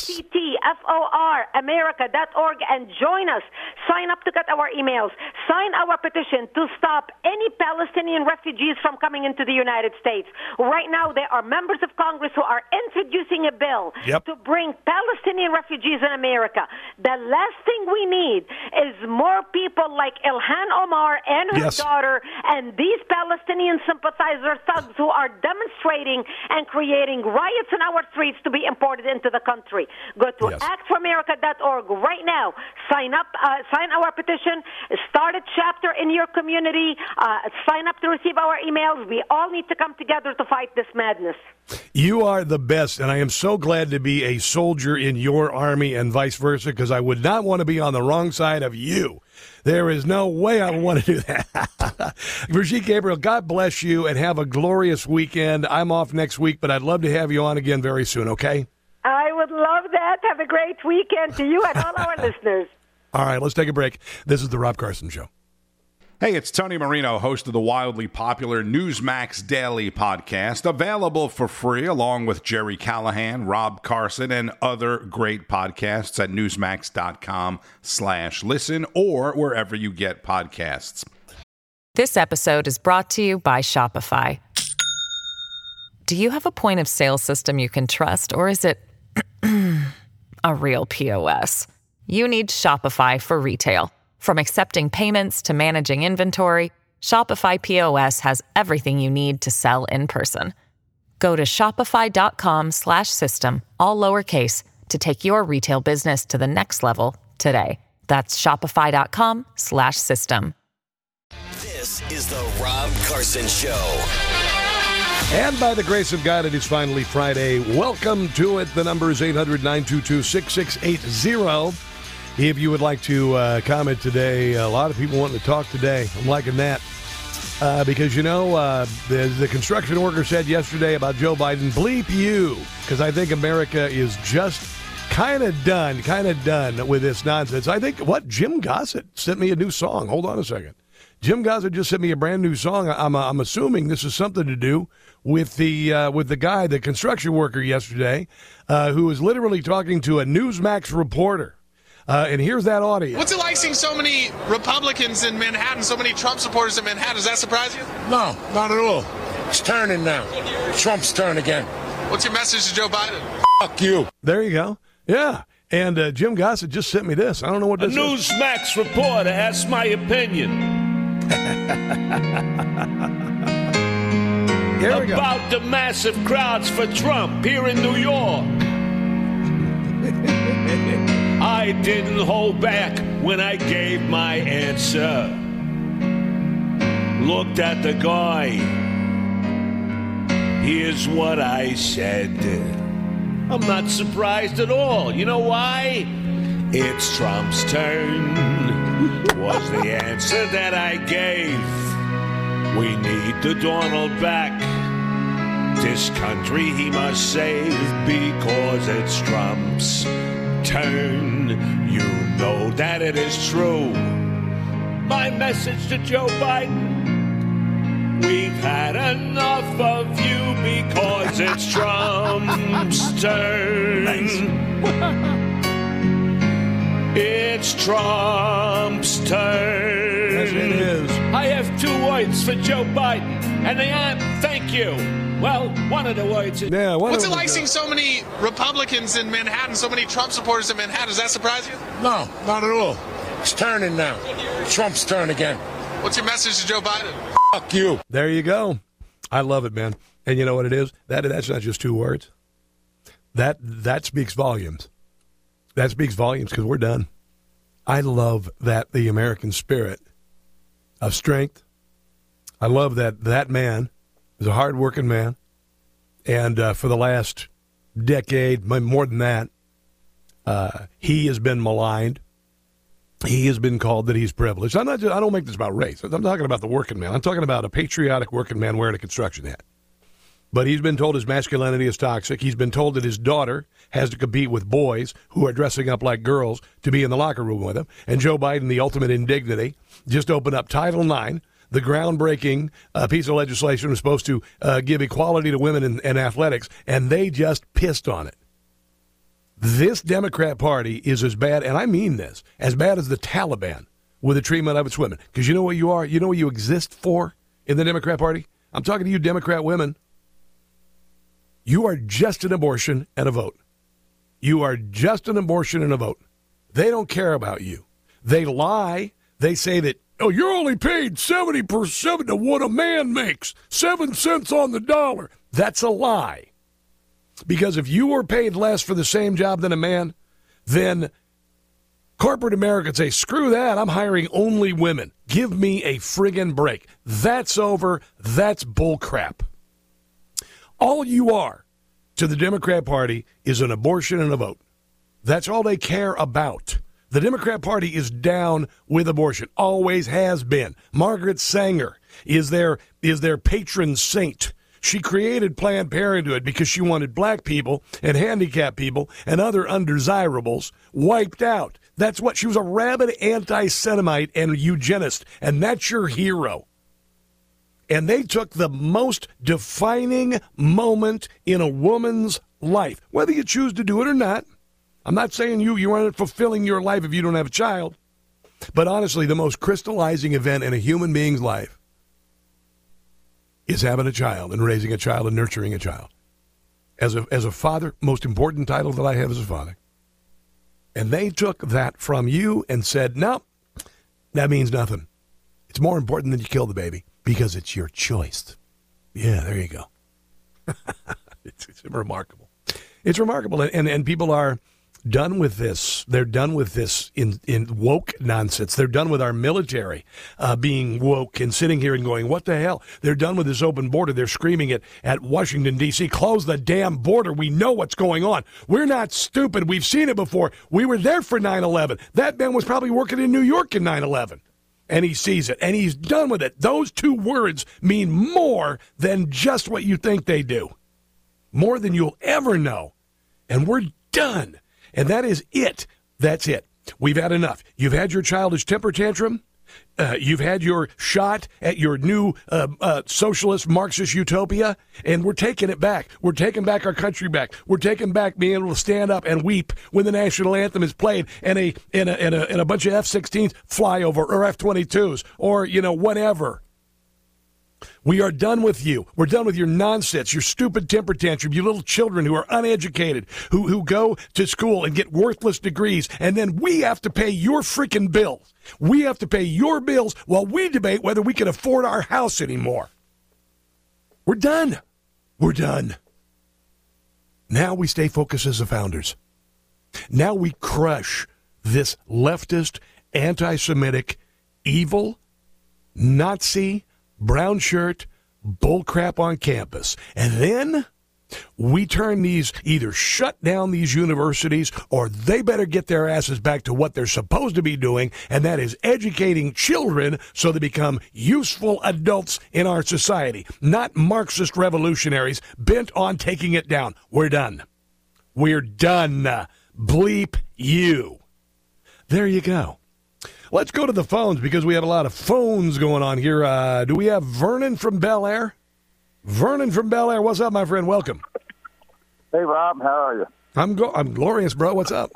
ACTFOR, America.org, and join us. Sign up to get our emails. Sign our petition to stop any Palestinian refugees from coming into the United States. Right now, there are members of Congress who are introducing a bill to bring Palestinian refugees in America. The last thing we need is more people like Ilhan Omar and her daughter and these Palestinian sympathizer thugs who are demonstrating and creating riots in our streets to be imported into the country. Go to actforamerica.org right now. Sign up, sign our petition, start a chapter in your community, sign up to receive our emails. We all need to come together to fight this madness. You are the best, and I am so glad to be a soldier in your army and vice versa, because I would not want to be on the wrong side of you. There is no way I would want to do that. Brigitte Gabriel, God bless you, and have a glorious weekend. I'm off next week, but I'd love to have you on again very soon, okay? I would love that. Have a great weekend to you and all our listeners. All right, let's take a break. This is The Rob Carson Show. Hey, it's Tony Marino, host of the wildly popular Newsmax Daily podcast, available for free along with Jerry Callahan, Rob Carson, and other great podcasts at newsmax.com/listen or wherever you get podcasts. This episode is brought to you by Shopify. Do you have a point of sale system you can trust, or is it a real POS? You need Shopify for retail. From accepting payments to managing inventory, Shopify POS has everything you need to sell in person. Go to shopify.com/system, all lowercase, to take your retail business to the next level today. That's shopify.com/system. This is the Rob Carson Show. And by the grace of God, it is finally Friday. Welcome to it. The number is 800-922-6680. If you would like to comment today, a lot of people wanting to talk today. I'm liking that. Because, you know, the construction worker said yesterday about Joe Biden, bleep you, because I think America is just kind of done with this nonsense. I think, Jim Gossett sent me a new song. Hold on a second. Jim Gossett just sent me a brand new song. I'm assuming this is something to do with the guy, the construction worker yesterday, who was literally talking to a Newsmax reporter. And here's that audio. What's it like seeing so many Republicans in Manhattan, so many Trump supporters in Manhattan? Does that surprise you? No, not at all. It's turning now. Trump's turn again. What's your message to Joe Biden? Fuck you. There you go. Yeah. And Jim Gossett just sent me this. I don't know what this is. A Newsmax reporter asked my opinion. Here we go. About the massive crowds for Trump here in New York. I didn't hold back when I gave my answer. Looked at the guy. Here's what I said. I'm not surprised at all. You know why? It's Trump's turn. Was the answer that I gave. We need the Donald back. This country he must save because it's Trump's turn. You know that it is true. My message to Joe Biden: we've had enough of you because it's Trump's turn. It's Trump's turn. Yes, it is. I have 2 words for Joe Biden, and they are thank you. Well, one of the words is... Yeah, what's it like seeing so many Republicans in Manhattan, so many Trump supporters in Manhattan? Does that surprise you? No, not at all. It's turning now. Trump's turn again. What's your message to Joe Biden? Fuck you. There you go. I love it, man. And you know what it is? That's not just 2 words. That speaks volumes. That speaks volumes because we're done. I love that the American spirit of strength. I love that man is a hard-working man. And for the last decade, more than that, he has been maligned. He has been called that he's privileged. I don't make this about race. I'm talking about the working man. I'm talking about a patriotic working man wearing a construction hat. But he's been told his masculinity is toxic. He's been told that his daughter has to compete with boys who are dressing up like girls to be in the locker room with him. And Joe Biden, the ultimate indignity, just opened up Title IX, the groundbreaking piece of legislation was supposed to give equality to women in athletics, and they just pissed on it. This Democrat Party is as bad, and I mean this, as bad as the Taliban with the treatment of its women. Because you know what you are? You know what you exist for in the Democrat Party? I'm talking to you Democrat women. You are just an abortion and a vote. You are just an abortion and a vote. They don't care about you. They lie. They say that Oh, you're only paid 70% of what a man makes, 7 cents on the dollar. That's a lie. Because if you were paid less for the same job than a man, then corporate America would say, screw that, I'm hiring only women. Give me a friggin' break. That's over. That's bullcrap. All you are to the Democrat Party is an abortion and a vote. That's all they care about. The Democrat Party is down with abortion, always has been. Margaret Sanger is their patron saint. She created Planned Parenthood because she wanted black people and handicapped people and other undesirables wiped out. That's what she was, a rabid anti-Semite and eugenist, and that's your hero. And they took the most defining moment in a woman's life, whether you choose to do it or not. I'm not saying you aren't fulfilling your life if you don't have a child, but honestly, the most crystallizing event in a human being's life is having a child and raising a child and nurturing a child. As a father, most important title that I have as a father. And they took that from you and said, no, that means nothing. It's more important than you kill the baby because it's your choice. Yeah, there you go. It's remarkable. It's remarkable. And people are done with this. They're done with this in woke nonsense. They're done with our military being woke and sitting here and going, what the hell? They're done with this open border. They're screaming it at Washington, D.C. Close the damn border. We know what's going on. We're not stupid. We've seen it before. We were there for 9/11. That man was probably working in New York in 9/11. And he sees it. And he's done with it. Those two words mean more than just what you think they do. More than you'll ever know. And we're done. And that is it. That's it. We've had enough. You've had your childish temper tantrum. You've had your shot at your new socialist Marxist utopia, and we're taking it back. We're taking back our country back. We're taking back being able to stand up and weep when the national anthem is played and a bunch of F-16s fly over, or F-22s, or whatever. We are done with you. We're done with your nonsense, your stupid temper tantrum, you little children who are uneducated, who go to school and get worthless degrees, and then we have to pay your freaking bills. We have to pay your bills while we debate whether we can afford our house anymore. We're done. We're done. Now we stay focused as the founders. Now we crush this leftist, anti-Semitic, evil, Nazi, brown shirt, bullcrap on campus. And then we turn these, either shut down these universities, or they better get their asses back to what they're supposed to be doing, and that is educating children so they become useful adults in our society, not Marxist revolutionaries bent on taking it down. We're done. We're done. Bleep you. There you go. Let's go to the phones because we have a lot of phones going on here. Do we have Vernon from Bel Air? Vernon from Bel Air, what's up, my friend? Welcome. Hey, Rob, how are you? I'm glorious, bro. What's up?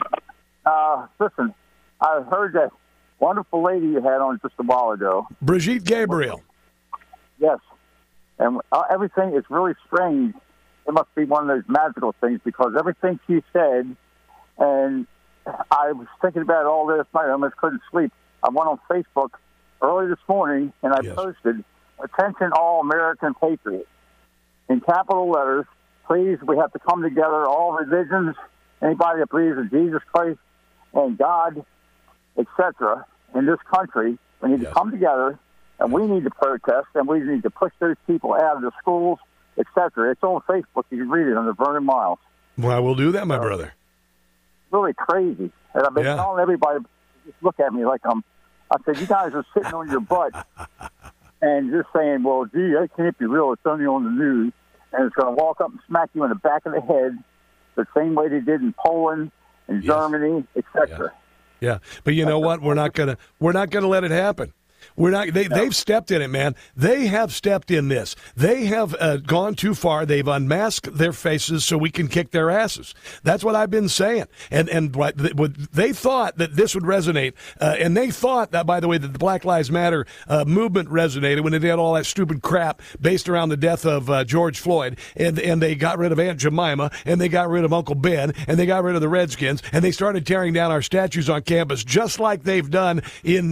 Listen, I heard that wonderful lady you had on just a while ago. Brigitte Gabriel. Yes. And everything is really strange. It must be one of those magical things because everything she said, and I was thinking about it all last night. I almost couldn't sleep. I went on Facebook early this morning, and I posted, "Attention all American patriots." In capital letters, please, we have to come together, all religions, anybody that believes in Jesus Christ and God, etc. in this country. We need to come together, and we need to protest, and we need to push those people out of the schools, etc. It's on Facebook. You can read it under Vernon Miles. Well, I will do that, my brother. Really crazy. And I've been telling everybody, just look at me like I said, you guys are sitting on your butt and just saying, well, gee, that can't be real. It's only on the news. And it's going to walk up and smack you in the back of the head the same way they did in Poland and Germany, etc. Yeah. But you know what? We're not gonna let it happen. We're not. They've stepped in it, man. They have stepped in this. They have gone too far. They've unmasked their faces so we can kick their asses. That's what I've been saying. And what they thought that this would resonate, and they thought that, by the way, that the Black Lives Matter movement resonated when they did all that stupid crap based around the death of George Floyd, and they got rid of Aunt Jemima, and they got rid of Uncle Ben, and they got rid of the Redskins, and they started tearing down our statues on campus, just like they've done in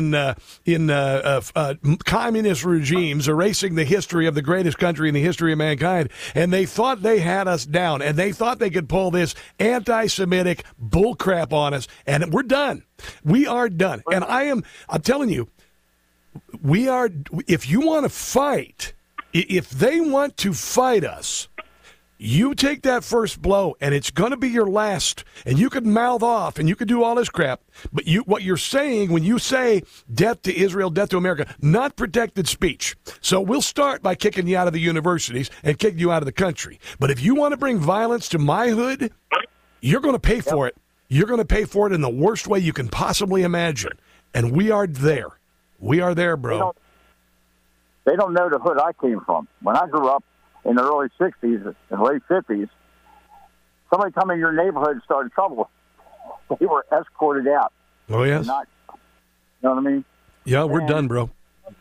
communist regimes, erasing the history of the greatest country in the history of mankind. And they thought they had us down, and they thought they could pull this anti-Semitic bullcrap on us, and we're done. We are done. And I'm telling you, we are. If you want to fight, if they want to fight us, you take that first blow, and it's going to be your last. And you could mouth off, and you could do all this crap. But what you're saying when you say death to Israel, death to America, not protected speech. So we'll start by kicking you out of the universities and kicking you out of the country. But if you want to bring violence to my hood, you're going to pay for it. You're going to pay for it in the worst way you can possibly imagine. And we are there. We are there, bro. They don't know the hood I came from. When I grew up, in the early 60s and late 50s, somebody come in your neighborhood and started trouble. They were escorted out. Oh, yes. You know what I mean? Yeah, we're done, bro.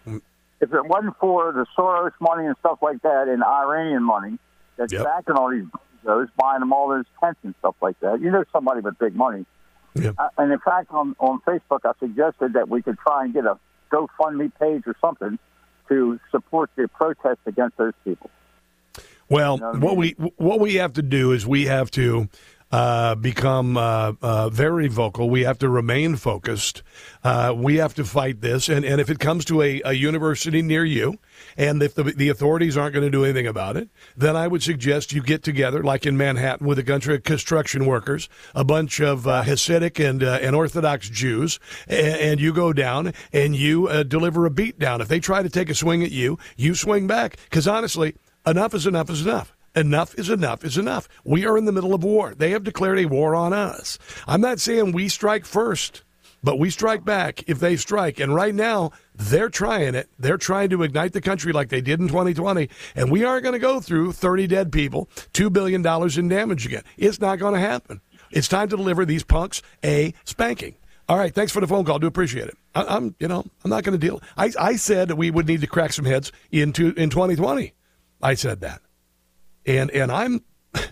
If it wasn't for the Soros money and stuff like that and Iranian money that's backing all these those, buying them all those tents and stuff like that, you know somebody with big money. Yep. And in fact, on Facebook, I suggested that we could try and get a GoFundMe page or something to support the protest against those people. Well, what we have to do is we have to become very vocal. We have to remain focused. We have to fight this. And if it comes to a university near you, and if the authorities aren't going to do anything about it, then I would suggest you get together, like in Manhattan, with a bunch of construction workers, a bunch of Hasidic and Orthodox Jews, and you go down and you deliver a beat down. If they try to take a swing at you, you swing back. Because honestly, enough is enough is enough. Enough is enough is enough. We are in the middle of war. They have declared a war on us. I'm not saying we strike first, but we strike back if they strike. And right now, they're trying it. They're trying to ignite the country like they did in 2020. And we aren't going to go through 30 dead people, $2 billion in damage again. It's not going to happen. It's time to deliver these punks a spanking. All right, thanks for the phone call. I do appreciate it. I'm not going to deal. I said that we would need to crack some heads in 2020. I said that. And I'm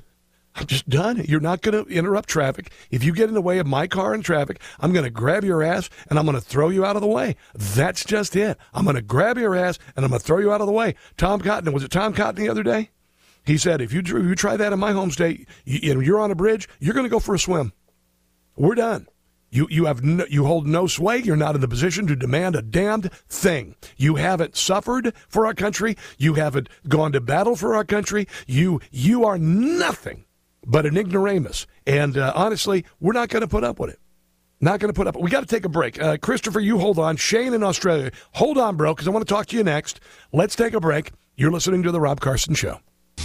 just done. You're not going to interrupt traffic. If you get in the way of my car in traffic, I'm going to grab your ass and I'm going to throw you out of the way. That's just it. I'm going to grab your ass and I'm going to throw you out of the way. Tom Cotton, was it Tom Cotton the other day? He said, if you try that in my home state, you're on a bridge, you're going to go for a swim. We're done. You hold no sway. You're not in the position to demand a damned thing. You haven't suffered for our country. You haven't gone to battle for our country. You are nothing but an ignoramus. And honestly, we're not going to put up with it. Not going to put up. We got to take a break. Christopher, you hold on. Shane in Australia, hold on, bro, because I want to talk to you next. Let's take a break. You're listening to The Rob Carson Show.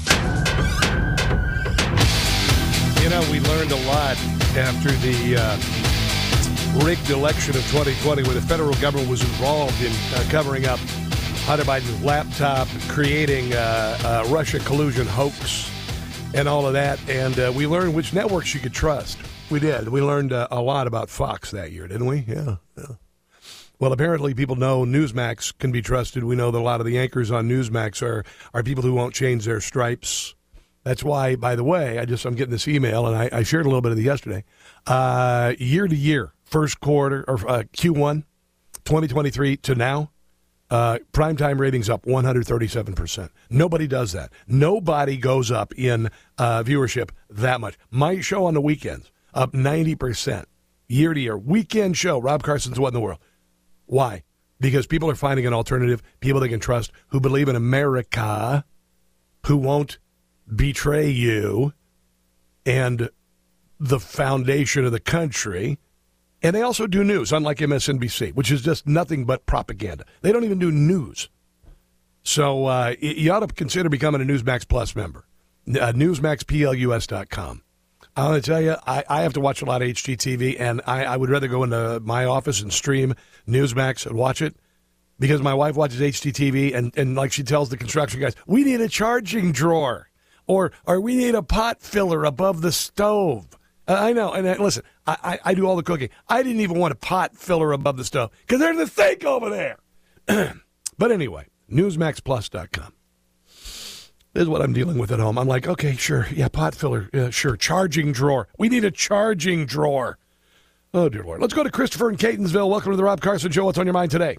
You know, we learned a lot after the rigged election of 2020 where the federal government was involved in covering up Hunter Biden's laptop, creating a Russia collusion hoax and all of that. And we learned which networks you could trust. We did. We learned a lot about Fox that year, didn't we? Yeah. Well, apparently people know Newsmax can be trusted. We know that a lot of the anchors on Newsmax are people who won't change their stripes. That's why, by the way, I'm getting this email, and I shared a little bit of it yesterday. Year to year, first quarter, or Q1, 2023 to now, primetime ratings up 137%. Nobody does that. Nobody goes up in viewership that much. My show on the weekends, up 90%. Year to year. Weekend show, Rob Carson's What in the World. Why? Because people are finding an alternative, people they can trust, who believe in America, who won't betray you and the foundation of the country. And they also do news, unlike MSNBC, which is just nothing but propaganda. They don't even do news. So you ought to consider becoming a Newsmax Plus member. NewsmaxPLUS.com. I'm going to tell you, I have to watch a lot of HGTV, and I would rather go into my office and stream Newsmax and watch it because my wife watches HGTV, and like she tells the construction guys, we need a charging drawer, or we need a pot filler above the stove. I know, and listen, I do all the cooking. I didn't even want a pot filler above the stove because there's a sink over there. But anyway, NewsMaxPlus.com. This is what I'm dealing with at home. I'm like, okay, sure, yeah, pot filler, sure, charging drawer. We need a charging drawer. Oh, dear Lord. Let's go to Christopher in Catonsville. Welcome to the Rob Carson Show. What's on your mind today?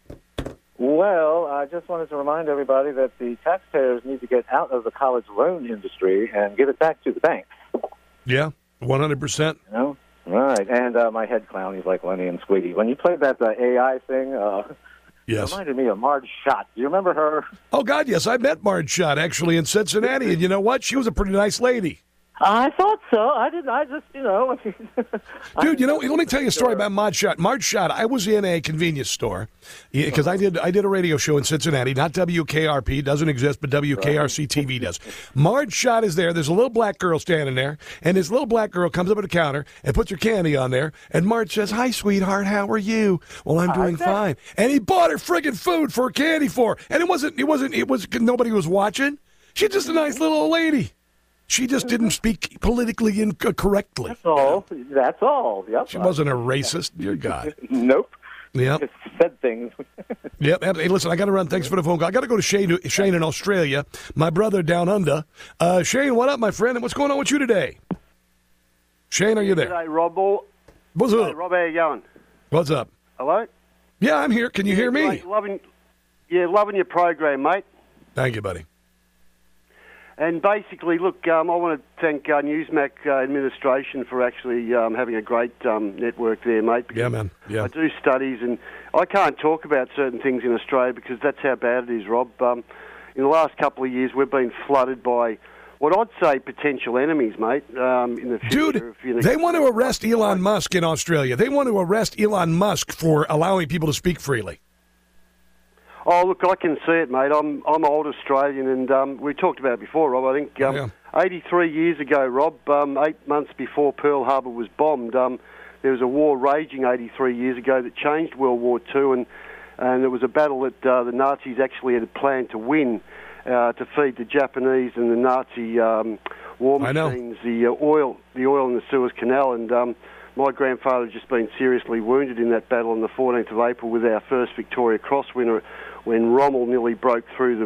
Well, I just wanted to remind everybody that the taxpayers need to get out of the college loan industry and give it back to the banks. Yeah, 100%. You know? Right. And my head clown, he's like Lenny and Squeaky. When you played that AI thing, yes, it reminded me of Marge Schott. Do you remember her? Oh, God, yes. I met Marge Schott, actually, in Cincinnati. And you know what? She was a pretty nice lady. I thought so. I just, Dude, let me tell you a story about Marge Schott. Marge Schott, I was in a convenience store because I did a radio show in Cincinnati, not WKRP, doesn't exist, but WKRC TV does. Marge Schott is there. There's a little black girl standing there, and this little black girl comes up at the counter and puts her candy on there, and Marge says, "Hi, sweetheart, how are you?" "Well, I'm doing fine." And he bought her friggin' food for her candy for her. And it wasn't, nobody was watching. She's just a nice little old lady. She just didn't speak politically incorrectly. That's all. That's all. Yep. She wasn't a racist. Dear God. Nope. Yep. Just said things. Yep. Hey, listen, I got to run. Thanks for the phone call. I got to go to Shane in Australia, my brother down under. Shane, what up, my friend? And what's going on with you today? Shane, are you there? G'day, Rob. What's up? Hey, Rob, how you going? What's up? Hello? Yeah, I'm here. Can you hear me? Mate, loving your program, mate. Thank you, buddy. And basically, look, I want to thank Newsmax administration for actually having a great network there, mate. Yeah, man. Yeah. I do studies, and I can't talk about certain things in Australia because that's how bad it is, Rob. In the last couple of years, we've been flooded by what I'd say potential enemies, mate. In the future, dude, they want to arrest Elon Musk in Australia. They want to arrest Elon Musk for allowing people to speak freely. Oh, look, I can see it, mate. I'm old Australian, and we talked about it before, Rob. I think 83 years ago, Rob, 8 months before Pearl Harbor was bombed, there was a war raging 83 years ago that changed World War II, and it was a battle that the Nazis actually had planned to win to feed the Japanese and the Nazi war machines the oil in the Suez Canal, and my grandfather had just been seriously wounded in that battle on the 14th of April with our first Victoria Cross winner when Rommel nearly broke through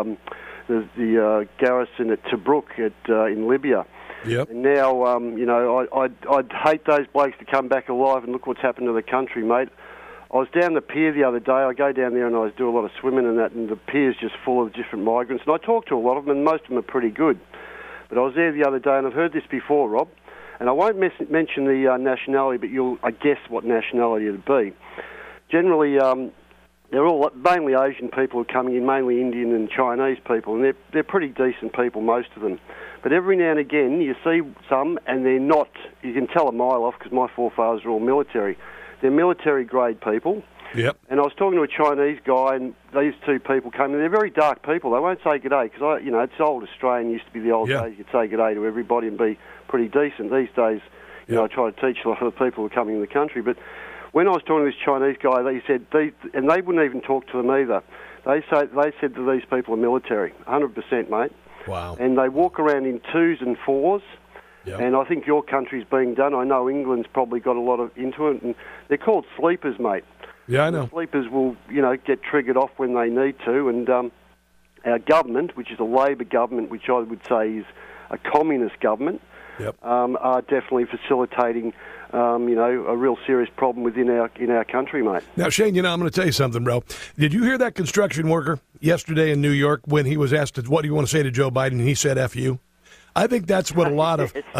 the garrison at Tobruk in Libya. Yep. And now, I'd hate those blokes to come back alive, and look what's happened to the country, mate. I was down the pier the other day. I go down there and I do a lot of swimming and that, and the pier's just full of different migrants. And I talk to a lot of them, and most of them are pretty good. But I was there the other day, and I've heard this before, Rob, and I won't mention the nationality, but you'll, I guess, what nationality it'd be. Generally, they're all mainly Asian people who are coming in, mainly Indian and Chinese people, and they're pretty decent people, most of them. But every now and again, you see some, and they're not, you can tell a mile off, because my forefathers are all military. They're military-grade people. Yep. And I was talking to a Chinese guy, and these two people came in. They're very dark people. They won't say g'day, because, it's old Australian, used to be the old days. You'd say g'day to everybody and be pretty decent. These days, I try to teach a lot of the people who are coming in the country. But when I was talking to this Chinese guy, they said, and they wouldn't even talk to them either. They said that these people are military, 100%, mate. Wow. And they walk around in 2s and 4s. Yep. And I think your country's being done. I know England's probably got a lot of into it. And they're called sleepers, mate. Yeah, I know. The sleepers will, get triggered off when they need to. And our government, which is a Labor government, which I would say is a communist government, are definitely facilitating, a real serious problem within our country, mate. Now, Shane, I'm going to tell you something, bro. Did you hear that construction worker yesterday in New York when he was asked, what do you want to say to Joe Biden? And he said, F you. I think that's what a lot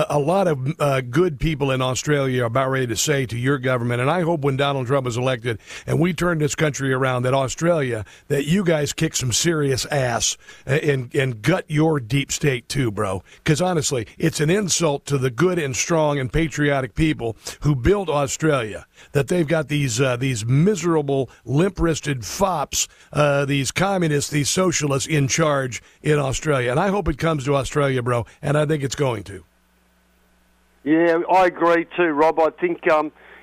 of good people in Australia are about ready to say to your government. And I hope when Donald Trump is elected and we turn this country around, that Australia, that you guys kick some serious ass and gut your deep state too, bro. Because honestly, it's an insult to the good and strong and patriotic people who built Australia that they've got these miserable, limp-wristed fops, these communists, these socialists in charge in Australia. And I hope it comes to Australia, bro. And I think it's going to. Yeah, I agree too, Rob. I think,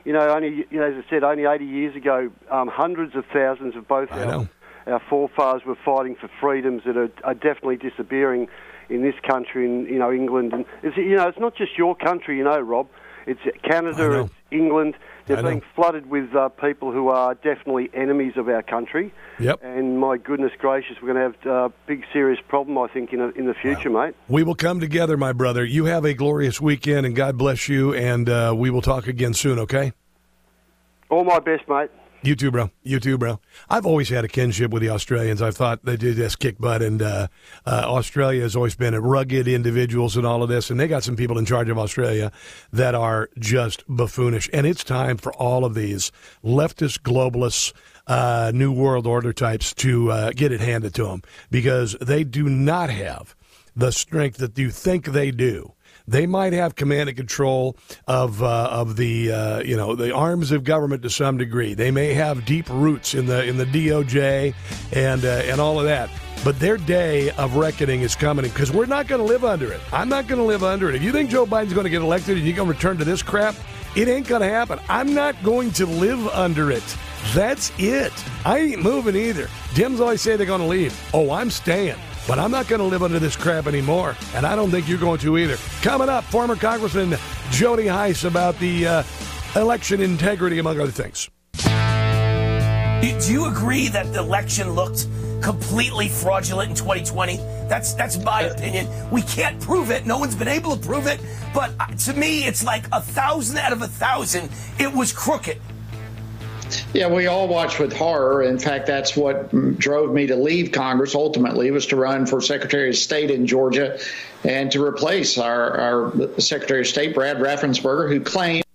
only, as I said, only 80 years ago, hundreds of thousands of both our forefathers were fighting for freedoms that are definitely disappearing in this country, in England. And it's not just your country, Rob. It's Canada, it's England. They're being flooded with people who are definitely enemies of our country. Yep. And my goodness gracious, we're going to have a big, serious problem, I think, in the future, mate. We will come together, my brother. You have a glorious weekend, and God bless you, and we will talk again soon, okay? All my best, mate. You too, bro. You too, bro. I've always had a kinship with the Australians. I thought they did just kick butt, and Australia has always been a rugged individuals and all of this, and they got some people in charge of Australia that are just buffoonish. And it's time for all of these leftist, globalists, New World Order types to get it handed to them, because they do not have the strength that you think they do. They might have command and control of the arms of government to some degree. They may have deep roots in the DOJ and all of that. But their day of reckoning is coming, because we're not going to live under it. I'm not going to live under it. If you think Joe Biden's going to get elected and you're going to return to this crap, it ain't going to happen. I'm not going to live under it. That's it. I ain't moving either. Dems always say they're going to leave. Oh, I'm staying. But I'm not going to live under this crap anymore, and I don't think you're going to either. Coming up, former Congressman Jody Hice about the election integrity, among other things. Do you agree that the election looked completely fraudulent in 2020? That's my opinion. We can't prove it. No one's been able to prove it. But to me, it's like 1,000 out of 1,000. It was crooked. Yeah, we all watched with horror. In fact, that's what drove me to leave Congress ultimately, was to run for Secretary of State in Georgia and to replace our Secretary of State, Brad Raffensperger, who claimed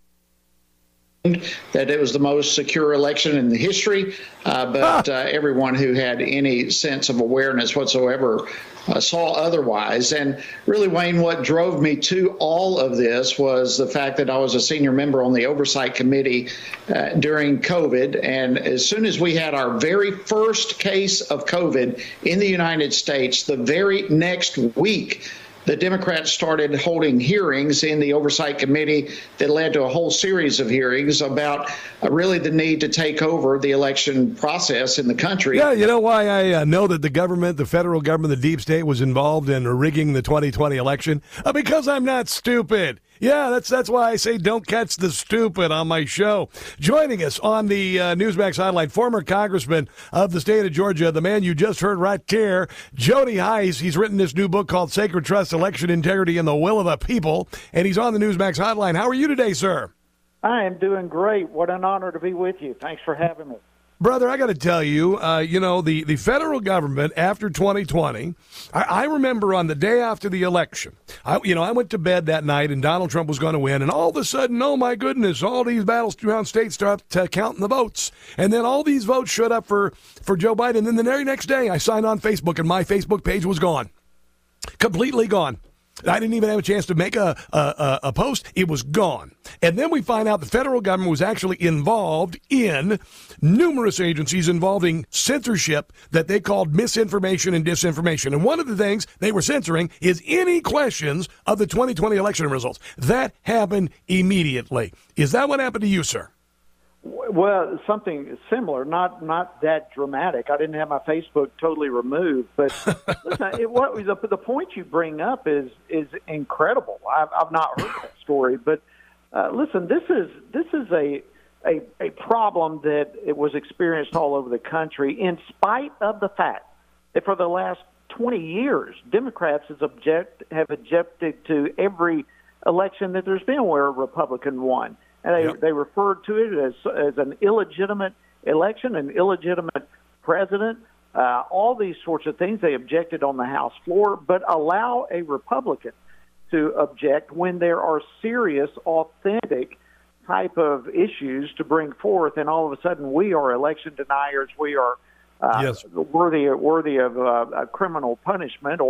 that it was the most secure election in the history, but everyone who had any sense of awareness whatsoever saw otherwise. And really, Wayne, what drove me to all of this was the fact that I was a senior member on the Oversight Committee during COVID. And as soon as we had our very first case of COVID in the United States, the very next week, the Democrats started holding hearings in the Oversight Committee that led to a whole series of hearings about really the need to take over the election process in the country. Yeah, you know why I know that the government, the federal government, the deep state was involved in rigging the 2020 election? Because I'm not stupid. Yeah, that's why I say don't catch the stupid on my show. Joining us on the Newsmax Hotline, former Congressman of the state of Georgia, the man you just heard right there, Jody Hice. He's written this new book called Sacred Trust, Election Integrity, and the Will of the People, and he's on the Newsmax Hotline. How are you today, sir? I am doing great. What an honor to be with you. Thanks for having me. Brother, I got to tell you, the federal government after 2020, I remember on the day after the election, I went to bed that night and Donald Trump was going to win, and all of a sudden, oh my goodness, all these battleground states start counting the votes. And then all these votes showed up for Joe Biden. And then the very next day, I signed on Facebook and my Facebook page was gone. Completely gone. I didn't even have a chance to make a post. It was gone. And then we find out the federal government was actually involved in numerous agencies involving censorship that they called misinformation and disinformation. And one of the things they were censoring is any questions of the 2020 election results. That happened immediately. Is that what happened to you, sir? Well, something similar, not that dramatic. I didn't have my Facebook totally removed, but listen, the point you bring up is incredible. I've not heard that story, but listen, this is a problem that it was experienced all over the country, in spite of the fact that for the last 20 years, Democrats have objected to every election that there's been where a Republican won. And they referred to it as an illegitimate election, an illegitimate president, all these sorts of things. They objected on the House floor, but allow a Republican to object when there are serious, authentic type of issues to bring forth, and all of a sudden we are election deniers, we are worthy of criminal punishment, or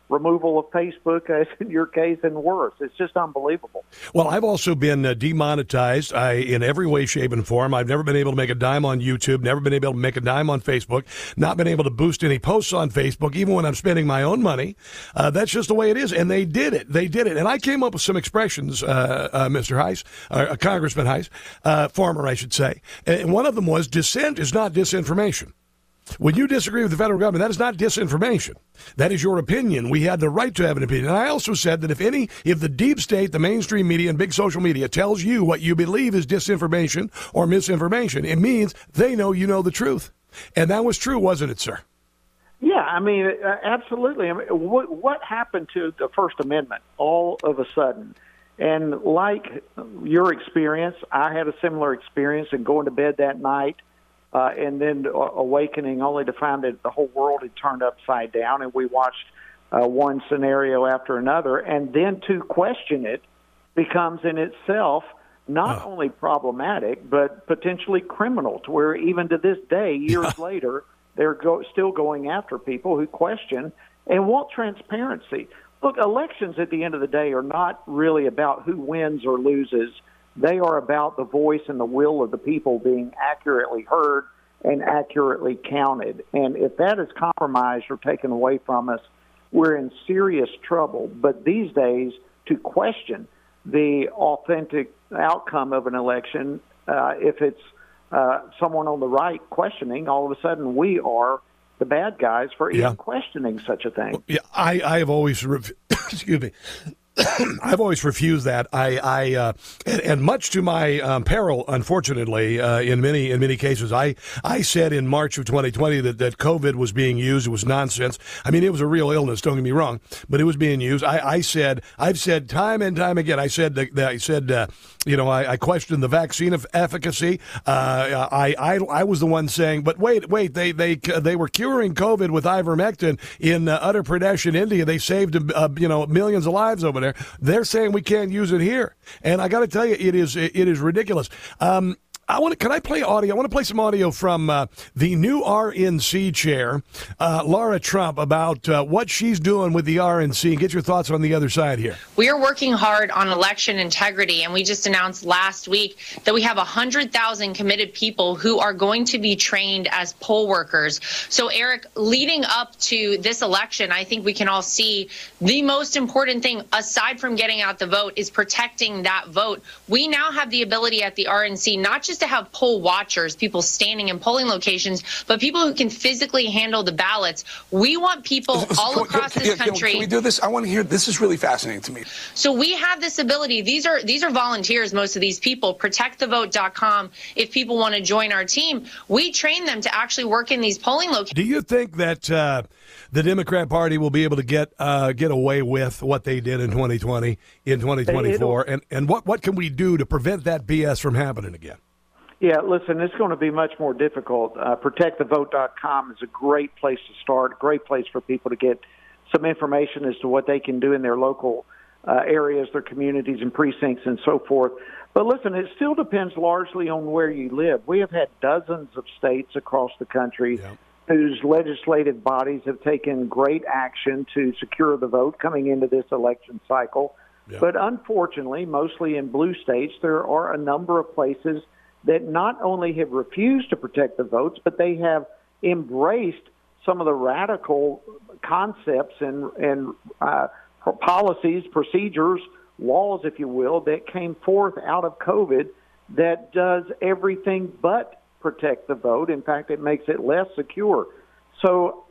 removal of Facebook, as in your case, and worse. It's just unbelievable. Well, I've also been demonetized in every way, shape, and form. I've never been able to make a dime on YouTube, never been able to make a dime on Facebook, not been able to boost any posts on Facebook, even when I'm spending my own money. That's just the way it is, and they did it. They did it. And I came up with some expressions, Mr. Heiss, Congressman Heiss, former, I should say. And one of them was, dissent is not disinformation. When you disagree with the federal government, that is not disinformation. That is your opinion. We had the right to have an opinion. And I also said that if the deep state, the mainstream media, and big social media tells you what you believe is disinformation or misinformation, it means they know you know the truth. And that was true, wasn't it, sir? Yeah, I mean, absolutely. I mean, what happened to the First Amendment all of a sudden? And like your experience, I had a similar experience in going to bed that night. And then awakening only to find that the whole world had turned upside down, and we watched one scenario after another. And then to question it becomes in itself not only problematic, but potentially criminal, to where even to this day, years later, they're still going after people who question and want transparency. Look, elections at the end of the day are not really about who wins or loses. They are about the voice and the will of the people being accurately heard and accurately counted. And if that is compromised or taken away from us, we're in serious trouble. But these days, to question the authentic outcome of an election, if it's someone on the right questioning, all of a sudden we are the bad guys for even questioning such a thing. Yeah, I have always, excuse me, I've always refused that. And much to my peril, unfortunately, in many cases, I said in March of 2020 that COVID was being used. It was nonsense. I mean, it was a real illness. Don't get me wrong, but it was being used. I've said time and time again. I questioned the vaccine efficacy. I was the one saying, but wait, they were curing COVID with ivermectin in Uttar Pradesh in India. They saved millions of lives over there. They're saying we can't use it here, and I got to tell you, it is ridiculous. Can I play audio? I want to play some audio from the new RNC chair, Laura Trump, about what she's doing with the RNC. Get your thoughts on the other side here. We are working hard on election integrity, and we just announced last week that we have 100,000 committed people who are going to be trained as poll workers. So, Eric, leading up to this election, I think we can all see the most important thing, aside from getting out the vote, is protecting that vote. We now have the ability at the RNC not just to have poll watchers, people standing in polling locations, but people who can physically handle the ballots. We want people all across this country. Can we do this? I want to hear. This is really fascinating to me. So we have this ability. These are volunteers, most of these people. ProtectTheVote.com. If people want to join our team, we train them to actually work in these polling locations. Do you think that the Democrat Party will be able to get away with what they did in 2020, in 2024? And what can we do to prevent that BS from happening again? Yeah, listen, it's going to be much more difficult. ProtectTheVote.com is a great place to start, a great place for people to get some information as to what they can do in their local areas, their communities and precincts and so forth. But listen, it still depends largely on where you live. We have had dozens of states across the country whose legislative bodies have taken great action to secure the vote coming into this election cycle. But unfortunately, mostly in blue states, there are a number of places that not only have refused to protect the votes, but they have embraced some of the radical concepts and policies, procedures, laws, if you will, that came forth out of COVID that does everything but protect the vote. In fact, it makes it less secure. So,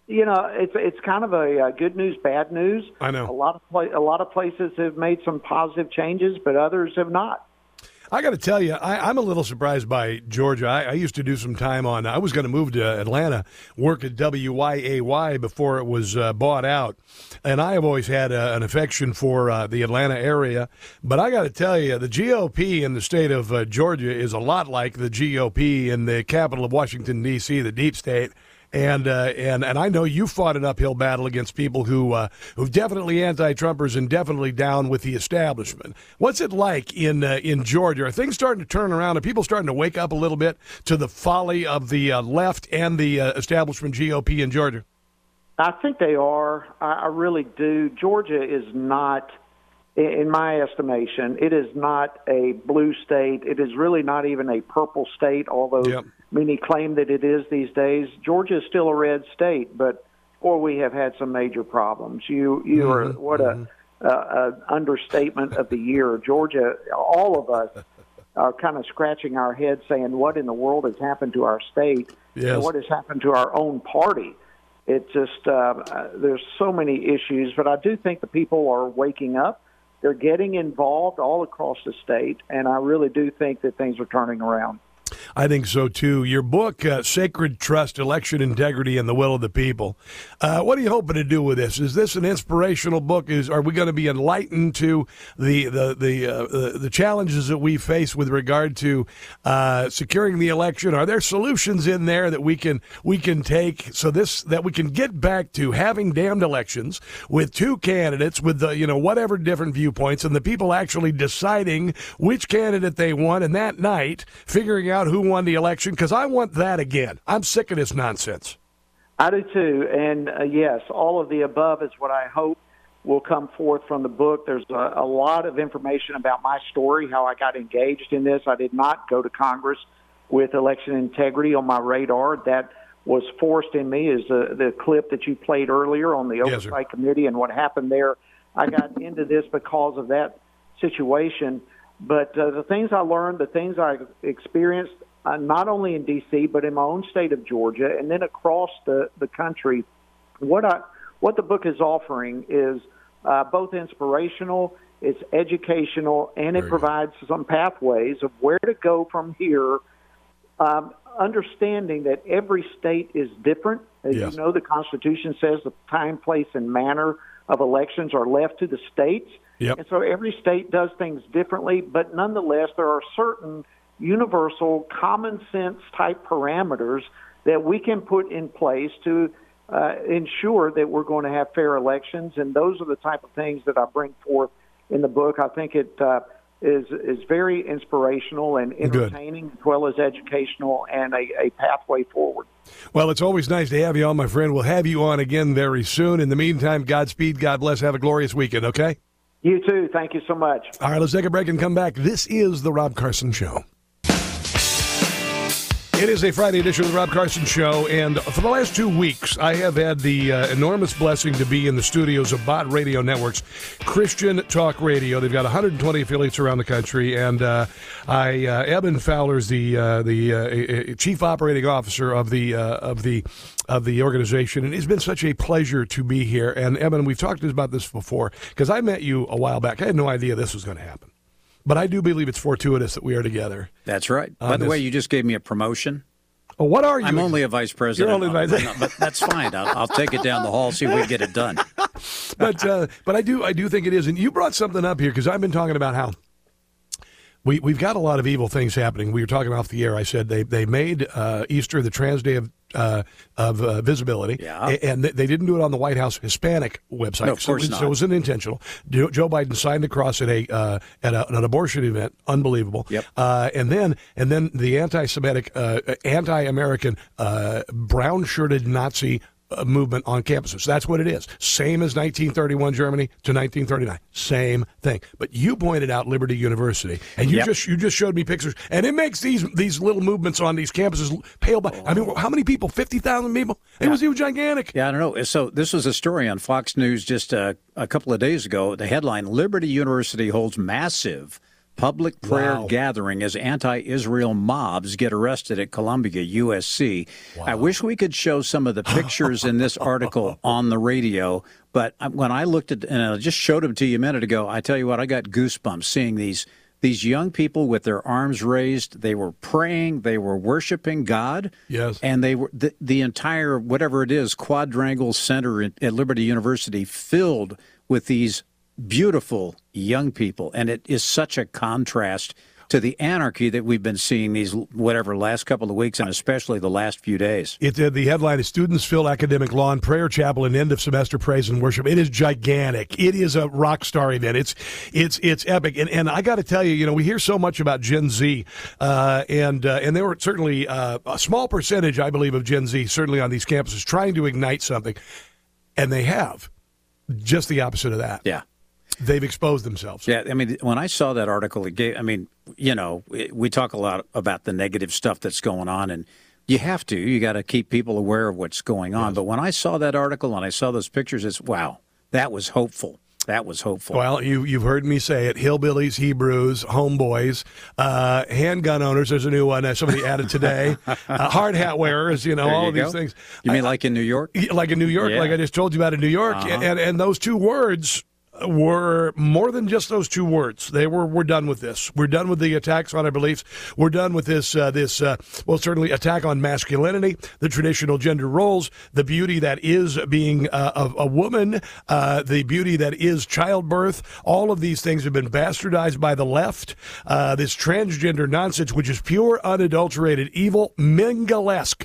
it's kind of a good news, bad news. I know. A lot of places have made some positive changes, but others have not. I got to tell you, I'm a little surprised by Georgia. I used to do some time I was going to move to Atlanta, work at WYAY before it was bought out. And I have always had an affection for the Atlanta area. But I got to tell you, the GOP in the state of Georgia is a lot like the GOP in the capital of Washington, D.C., the deep state. And I know you fought an uphill battle against people who definitely anti-Trumpers and definitely down with the establishment. What's it like in Georgia? Are things starting to turn around? Are people starting to wake up a little bit to the folly of the left and the establishment GOP in Georgia? I think they are. I really do. Georgia is not, in my estimation, it is not a blue state. It is really not even a purple state, although many claim that it is these days. Georgia is still a red state, but boy, we have had some major problems. You are what a understatement of the year. Georgia, all of us are kind of scratching our heads saying, what in the world has happened to our state and what has happened to our own party? It just, there's so many issues, but I do think the people are waking up. They're getting involved all across the state, and I really do think that things are turning around. I think so, too. Your book, Sacred Trust, Election Integrity, and the Will of the People. What are you hoping to do with this? Is this an inspirational book? Are we going to be enlightened to the challenges that we face with regard to securing the election? Are there solutions in there that we can take that we can get back to having damned elections with two candidates with whatever different viewpoints, and the people actually deciding which candidate they want, and that night figuring out who won the election? Because I want that again. I'm sick of this nonsense. I do too. And yes, all of the above is what I hope will come forth from the book. There's a lot of information about my story, how I got engaged in this. I did not go to Congress with election integrity on my radar. That was forced in me, is the clip that you played earlier on the Oversight Committee and what happened there. I got into this because of that situation. But the things I learned, the things I experienced, not only in D.C., but in my own state of Georgia, and then across the country, what the book is offering is both inspirational, it's educational, and it provides some pathways of where to go from here, understanding that every state is different. As you know, the Constitution says the time, place, and manner of elections are left to the states. And so every state does things differently, but nonetheless, there are certain universal, common sense type parameters that we can put in place to ensure that we're going to have fair elections. And those are the type of things that I bring forth in the book. I think it is very inspirational and entertaining, as well as educational, and a pathway forward. Well, it's always nice to have you on, my friend. We'll have you on again very soon. In the meantime, Godspeed, God bless, have a glorious weekend, okay? You too. Thank you so much. All right, let's take a break and come back. This is The Rob Carson Show. It is a Friday edition of The Rob Carson Show, and for the last 2 weeks, I have had the enormous blessing to be in the studios of Bott Radio Network's Christian Talk Radio. They've got 120 affiliates around the country, and Eben Fowler's the chief operating officer of the organization, and it's been such a pleasure to be here. And Eben, we've talked about this before, because I met you a while back. I had no idea this was going to happen. But I do believe it's fortuitous that we are together. That's right. By the way, you just gave me a promotion. Oh, what are you? I'm only a vice president. You're only vice president. But that's fine. I'll take it down the hall, see if we can get it done. But I do think it is. And you brought something up here, because I've been talking about how we've got a lot of evil things happening. We were talking off the air. I said they made Easter the trans day of visibility, and they didn't do it on the White House Hispanic website. No, of course not. So it was unintentional. Joe Biden signed the cross at an abortion event. Unbelievable. Yep. And then the anti-Semitic, anti-American, brown-shirted Nazi movement on campuses. That's what it is. Same as 1931 Germany to 1939. Same thing. But you pointed out Liberty University, and you just showed me pictures, and it makes these little movements on these campuses pale by. I mean, how many people? 50,000 people? It was gigantic. Yeah, I don't know. So this was a story on Fox News just a couple of days ago. The headline: Liberty University holds massive public prayer gathering as anti-Israel mobs get arrested at Columbia, USC. Wow. I wish we could show some of the pictures in this article on the radio, but when I looked at, and I just showed them to you a minute ago, I tell you what, I got goosebumps seeing these young people with their arms raised. They were praying, they were worshiping God. Yes. And they were the entire, whatever it is, quadrangle center at Liberty University filled with these beautiful young people, and it is such a contrast to the anarchy that we've been seeing these last couple of weeks, and especially the last few days. The headline is Students Fill Academic Lawn, Prayer Chapel, and End of Semester Praise and Worship. It is gigantic. It is a rock star event. It's epic. And I got to tell you, we hear so much about Gen Z, and there were certainly a small percentage, I believe, of Gen Z certainly on these campuses trying to ignite something. And they have. Just the opposite of that. Yeah. They've exposed themselves. Yeah, I mean, when I saw that article, we talk a lot about the negative stuff that's going on, and you have to. You got to keep people aware of what's going on. Yes. But when I saw that article and I saw those pictures, wow, that was hopeful. That was hopeful. Well, you've heard me say it. Hillbillies, Hebrews, homeboys, handgun owners. There's a new one somebody added today. Hard hat wearers, all of these things. You mean like in New York? Like in New York, like I just told you about in New York. And those two words were more than just those two words. We're done with this. We're done with the attacks on our beliefs. We're done with this certainly attack on masculinity, the traditional gender roles, the beauty that is being a woman, the beauty that is childbirth. All of these things have been bastardized by the left. This transgender nonsense, which is pure, unadulterated evil, Mengele-esque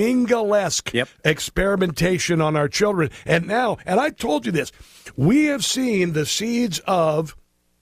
experimentation on our children. And I told you this, we have seen the seeds of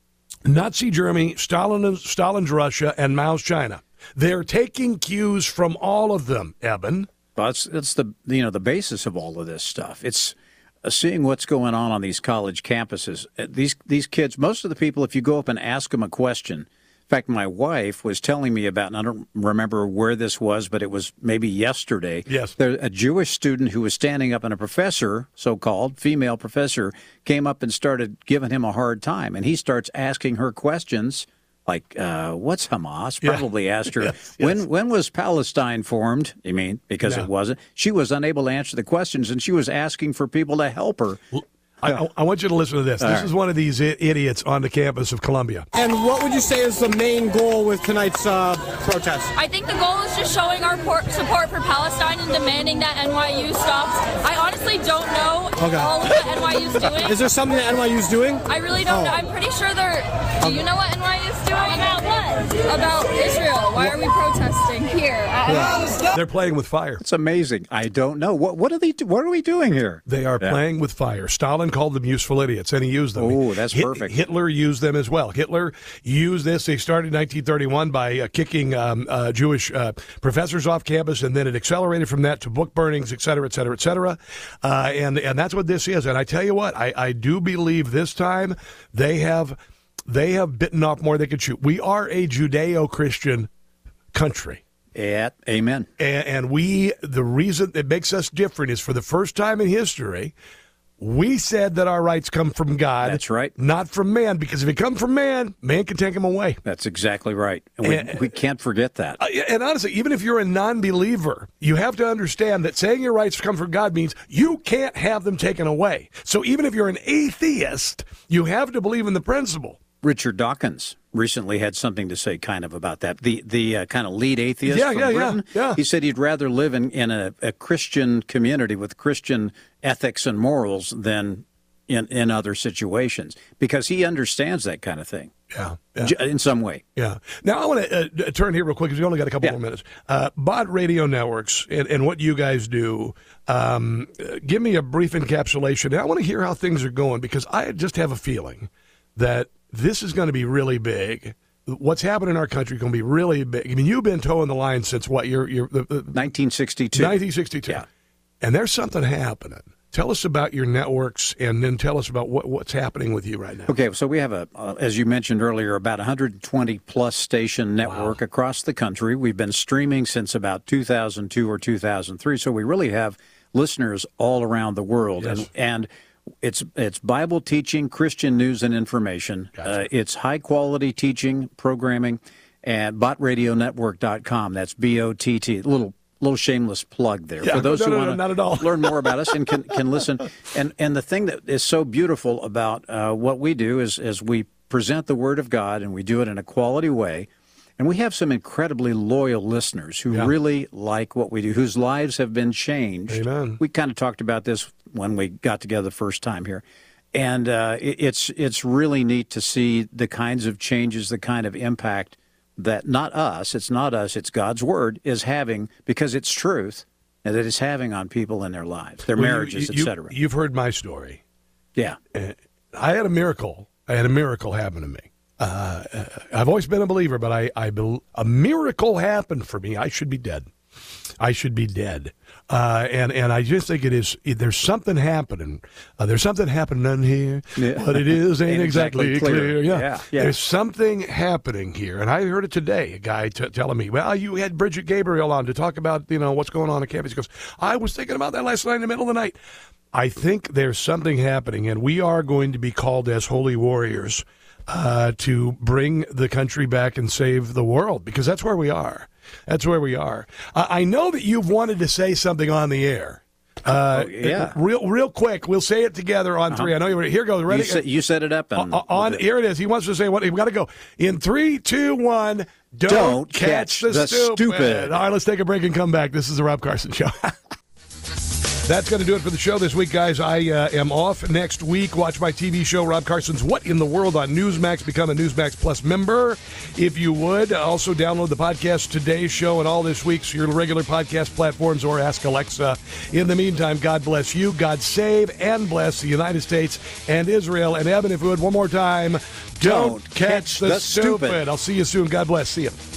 Nazi Germany, Stalin's Russia, and Mao's China. They're taking cues from all of them, Eben. Well, it's the basis of all of this stuff. It's seeing what's going on these college campuses. These kids, most of the people, if you go up and ask them a question. In fact, my wife was telling me about, and I don't remember where this was, but it was maybe yesterday. Yes. There's a Jewish student who was standing up, and a professor, so-called female professor, came up and started giving him a hard time. And he starts asking her questions like, what's Hamas? Probably asked her, when was Palestine formed? You mean, because it wasn't. She was unable to answer the questions, and she was asking for people to help her. I want you to listen to this. This is one of these idiots on the campus of Columbia. And what would you say is the main goal with tonight's protest? I think the goal is just showing our support for Palestine and demanding that NYU stops. I honestly don't know all of what NYU's doing. Is there something that NYU's doing? I really don't know. I'm pretty sure they're... Do you know what NYU's doing? About what? About Israel. Why are we protesting here? They're playing with fire. It's amazing. I don't know. What are they? What are we doing here? They are playing with fire. Stalin called them useful idiots, and he used them. Oh, that's perfect. Hitler used them as well. Hitler used this. They started in 1931 by kicking Jewish professors off campus, and then it accelerated from that to book burnings, et cetera, et cetera, et cetera. And that's what this is. And I tell you what, I do believe this time they have bitten off more than they could chew. We are a Judeo-Christian country. Yeah, amen. And the reason it makes us different is for the first time in history, we said that our rights come from God. That's right. Not from man, because if it come from man can take them away. That's exactly right. And we can't forget that. And honestly, even if you're a non-believer, you have to understand that saying your rights come from God means you can't have them taken away. So even if you're an atheist, you have to believe in the principle. Richard Dawkins recently had something to say kind of about that. The kind of lead atheist from Britain. Yeah. He said he'd rather live in a Christian community with Christian ethics and morals than in other situations, because he understands that kind of thing. Yeah. In some way. Yeah. Now, I want to turn here real quick, because we only got a couple more minutes. Bot Radio Networks and what you guys do, give me a brief encapsulation. I want to hear how things are going, because I just have a feeling that this is going to be really big. What's happening in our country is going to be really big. I mean, you've been towing the line since what? 1962. 1962. Yeah. And there's something happening. Tell us about your networks, and then tell us about what's happening with you right now. Okay, so we have, as you mentioned earlier, about 120-plus station network across the country. We've been streaming since about 2002 or 2003, so we really have listeners all around the world. Yes. And it's Bible teaching, Christian news and information. Gotcha. It's high-quality teaching, programming, at botradionetwork.com. That's B-O-T-T, little shameless plug there for those who want to learn more about us and can listen. And the thing that is so beautiful about what we do is we present the Word of God, and we do it in a quality way. And we have some incredibly loyal listeners who really like what we do, whose lives have been changed. Amen. We kind of talked about this when we got together the first time here. And it's really neat to see the kinds of changes, the kind of impact that it's not us, it's God's Word is having, because it's truth, and that it's having on people in their lives, their marriages, etc. You've heard my story. Yeah. I had a miracle. Happen to me. I've always been a believer, but a miracle happened for me. I should be dead. And I just think there's something happening. There's something happening here, but it ain't exactly clear. Yeah. There's something happening here. And I heard it today, a guy telling me, well, you had Bridget Gabriel on to talk about, what's going on campus. He goes, I was thinking about that last night in the middle of the night. I think there's something happening, and we are going to be called as holy warriors to bring the country back and save the world, because that's where we are. That's where we are. I know that you've wanted to say something on the air. Real quick. We'll say it together on three. I know you're here. Goes ready. You set it up. Here it is. He wants to say what. We've got to go in 3, 2, 1. Don't catch the stupid. All right, let's take a break and come back. This is the Rob Carson Show. That's going to do it for the show this week, guys. I am off next week. Watch my TV show, Rob Carson's What in the World on Newsmax. Become a Newsmax Plus member, if you would. Also, download the podcast Today's Show and all this week's your regular podcast platforms, or Ask Alexa. In the meantime, God bless you. God save and bless the United States and Israel. And Evan, if you would, one more time, don't catch the stupid. I'll see you soon. God bless. See you.